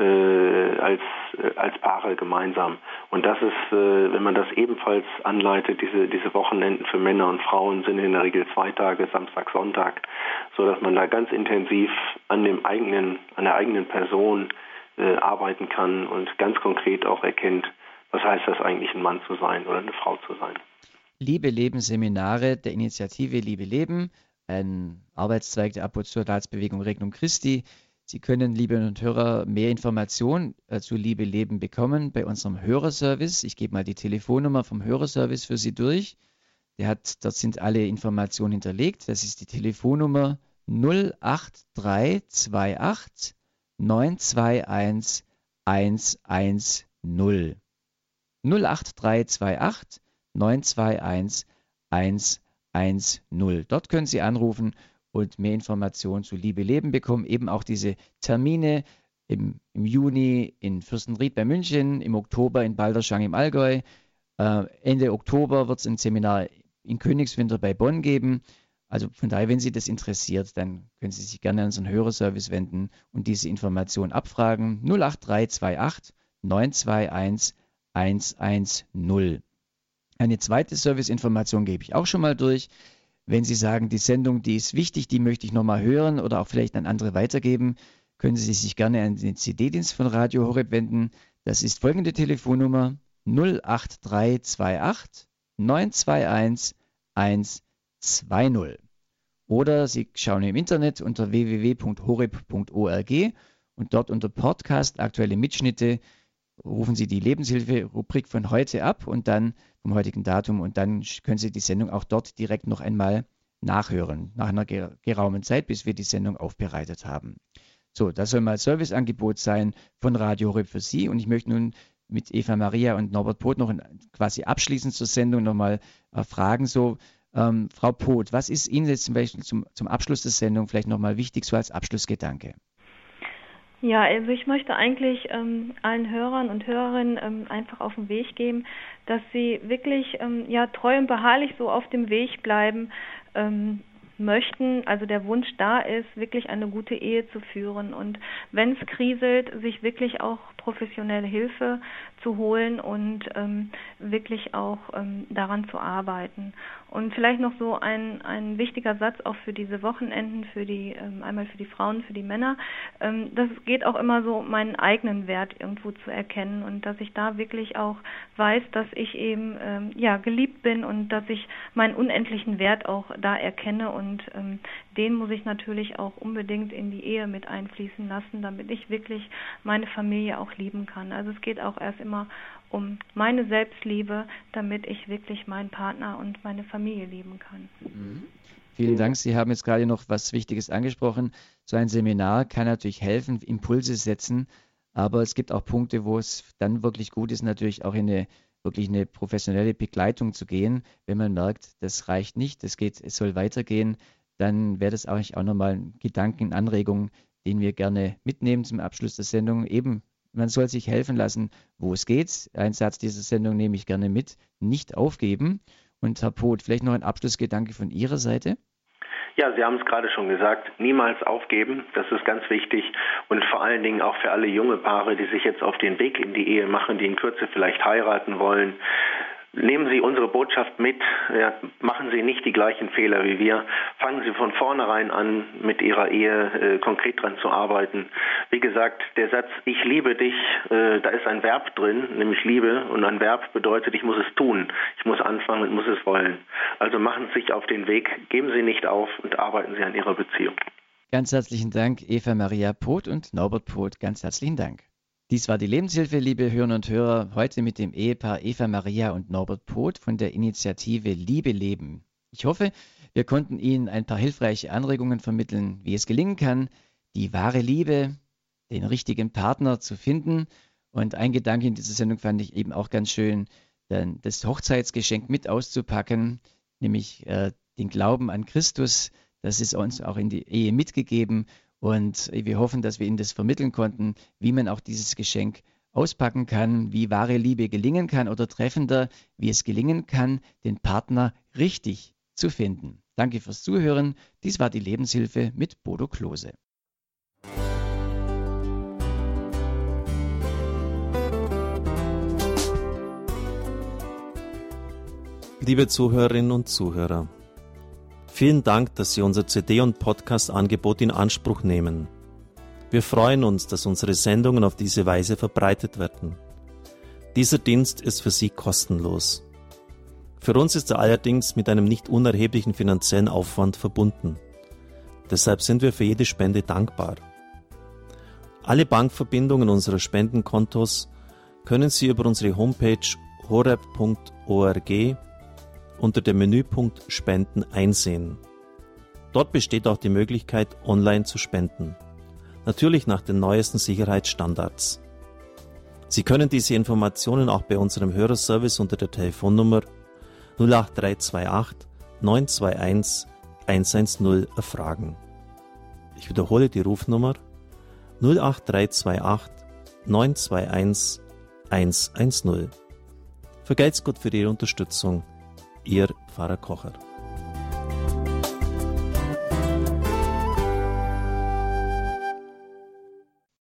als Paare gemeinsam. Und das ist, wenn man das ebenfalls anleitet, diese Wochenenden für Männer und Frauen sind in der Regel 2 Tage, Samstag, Sonntag, so dass man da ganz intensiv an der eigenen Person arbeiten kann und ganz konkret auch erkennt, was heißt das eigentlich, ein Mann zu sein oder eine Frau zu sein. Liebe Leben Seminare der Initiative Liebe Leben, ein Arbeitszweig der Apostolatsbewegung Regnum Christi. Sie können, liebe und Hörer, mehr Informationen zu Liebe Leben bekommen bei unserem Hörerservice. Ich gebe mal die Telefonnummer vom Hörerservice für Sie durch. Dort sind alle Informationen hinterlegt. Das ist die Telefonnummer 08328 921 110. 08328 921 110. Dort können Sie anrufen und mehr Informationen zu Liebe Leben bekommen. Eben auch diese Termine im Juni in Fürstenried bei München, im Oktober in Balderschwang im Allgäu Ende Oktober wird es ein Seminar in Königswinter bei Bonn geben. Also von daher, wenn Sie das interessiert, dann können Sie sich gerne an unseren Hörerservice wenden und diese Information abfragen. 08328 921 110. Eine zweite Serviceinformation gebe ich auch schon mal durch. Wenn Sie sagen, die Sendung, die ist wichtig, die möchte ich nochmal hören oder auch vielleicht an andere weitergeben, können Sie sich gerne an den CD-Dienst von Radio Horeb wenden. Das ist folgende Telefonnummer: 08328 921 120. Oder Sie schauen im Internet unter www.horeb.org und dort unter Podcast aktuelle Mitschnitte rufen Sie die Lebenshilfe-Rubrik von heute ab und dann vom heutigen Datum und dann können Sie die Sendung auch dort direkt noch einmal nachhören, nach einer geraumen Zeit, bis wir die Sendung aufbereitet haben. So, das soll mal Serviceangebot sein von Radio Horeb für Sie und ich möchte nun mit Eva Maria und Norbert Poth noch quasi abschließend zur Sendung nochmal fragen, so Frau Poth, was ist Ihnen jetzt zum Beispiel zum Abschluss der Sendung vielleicht nochmal wichtig, so als Abschlussgedanke? Ja, also ich möchte eigentlich allen Hörern und Hörerinnen einfach auf den Weg geben, dass sie wirklich treu und beharrlich so auf dem Weg bleiben möchten, also der Wunsch da ist, wirklich eine gute Ehe zu führen und wenn es kriselt, sich wirklich auch professionelle Hilfe zu holen und wirklich auch daran zu arbeiten. Und vielleicht noch so ein wichtiger Satz auch für diese Wochenenden, für die einmal für die Frauen, für die Männer. Das geht auch immer so, meinen eigenen Wert irgendwo zu erkennen und dass ich da wirklich auch weiß, dass ich eben geliebt bin und dass ich meinen unendlichen Wert auch da erkenne und den muss ich natürlich auch unbedingt in die Ehe mit einfließen lassen, damit ich wirklich meine Familie auch lieben kann. Also es geht auch erst immer um meine Selbstliebe, damit ich wirklich meinen Partner und meine Familie lieben kann. Mhm. Vielen Dank. Sie haben jetzt gerade noch was Wichtiges angesprochen. So ein Seminar kann natürlich helfen, Impulse setzen, aber es gibt auch Punkte, wo es dann wirklich gut ist, natürlich auch in eine professionelle Begleitung zu gehen. Wenn man merkt, das reicht nicht, es soll weitergehen, dann wäre das eigentlich auch nochmal ein Gedanken, Anregung, den wir gerne mitnehmen zum Abschluss der Sendung. Eben, man soll sich helfen lassen, wo es geht. Ein Satz dieser Sendung nehme ich gerne mit. Nicht aufgeben. Und Herr Poth, vielleicht noch ein Abschlussgedanke von Ihrer Seite? Ja, Sie haben es gerade schon gesagt, niemals aufgeben, das ist ganz wichtig und vor allen Dingen auch für alle junge Paare, die sich jetzt auf den Weg in die Ehe machen, die in Kürze vielleicht heiraten wollen. Nehmen Sie unsere Botschaft mit, machen Sie nicht die gleichen Fehler wie wir, fangen Sie von vornherein an, mit Ihrer Ehe konkret dran zu arbeiten. Wie gesagt, der Satz, ich liebe dich, da ist ein Verb drin, nämlich Liebe und ein Verb bedeutet, ich muss es tun, ich muss anfangen und muss es wollen. Also machen Sie sich auf den Weg, geben Sie nicht auf und arbeiten Sie an Ihrer Beziehung. Ganz herzlichen Dank, Eva Maria Poth und Norbert Poth, ganz herzlichen Dank. Dies war die Lebenshilfe, liebe Hörerinnen und Hörer, heute mit dem Ehepaar Eva Maria und Norbert Poth von der Initiative Liebe Leben. Ich hoffe, wir konnten Ihnen ein paar hilfreiche Anregungen vermitteln, wie es gelingen kann, die wahre Liebe, den richtigen Partner zu finden. Und ein Gedanke in dieser Sendung fand ich eben auch ganz schön, das Hochzeitsgeschenk mit auszupacken, nämlich den Glauben an Christus. Das ist uns auch in die Ehe mitgegeben. Und wir hoffen, dass wir Ihnen das vermitteln konnten, wie man auch dieses Geschenk auspacken kann, wie wahre Liebe gelingen kann oder treffender, wie es gelingen kann, den Partner richtig zu finden. Danke fürs Zuhören. Dies war die Lebenshilfe mit Bodo Klose. Liebe Zuhörerinnen und Zuhörer, vielen Dank, dass Sie unser CD- und Podcast-Angebot in Anspruch nehmen. Wir freuen uns, dass unsere Sendungen auf diese Weise verbreitet werden. Dieser Dienst ist für Sie kostenlos. Für uns ist er allerdings mit einem nicht unerheblichen finanziellen Aufwand verbunden. Deshalb sind wir für jede Spende dankbar. Alle Bankverbindungen unserer Spendenkontos können Sie über unsere Homepage horeb.org unter dem Menüpunkt Spenden einsehen. Dort besteht auch die Möglichkeit, online zu spenden. Natürlich nach den neuesten Sicherheitsstandards. Sie können diese Informationen auch bei unserem Hörerservice unter der Telefonnummer 08328 921 110 erfragen. Ich wiederhole die Rufnummer 08328 921 110. Vergelt's Gott für Ihre Unterstützung. Ihr Pfarrer Kocher.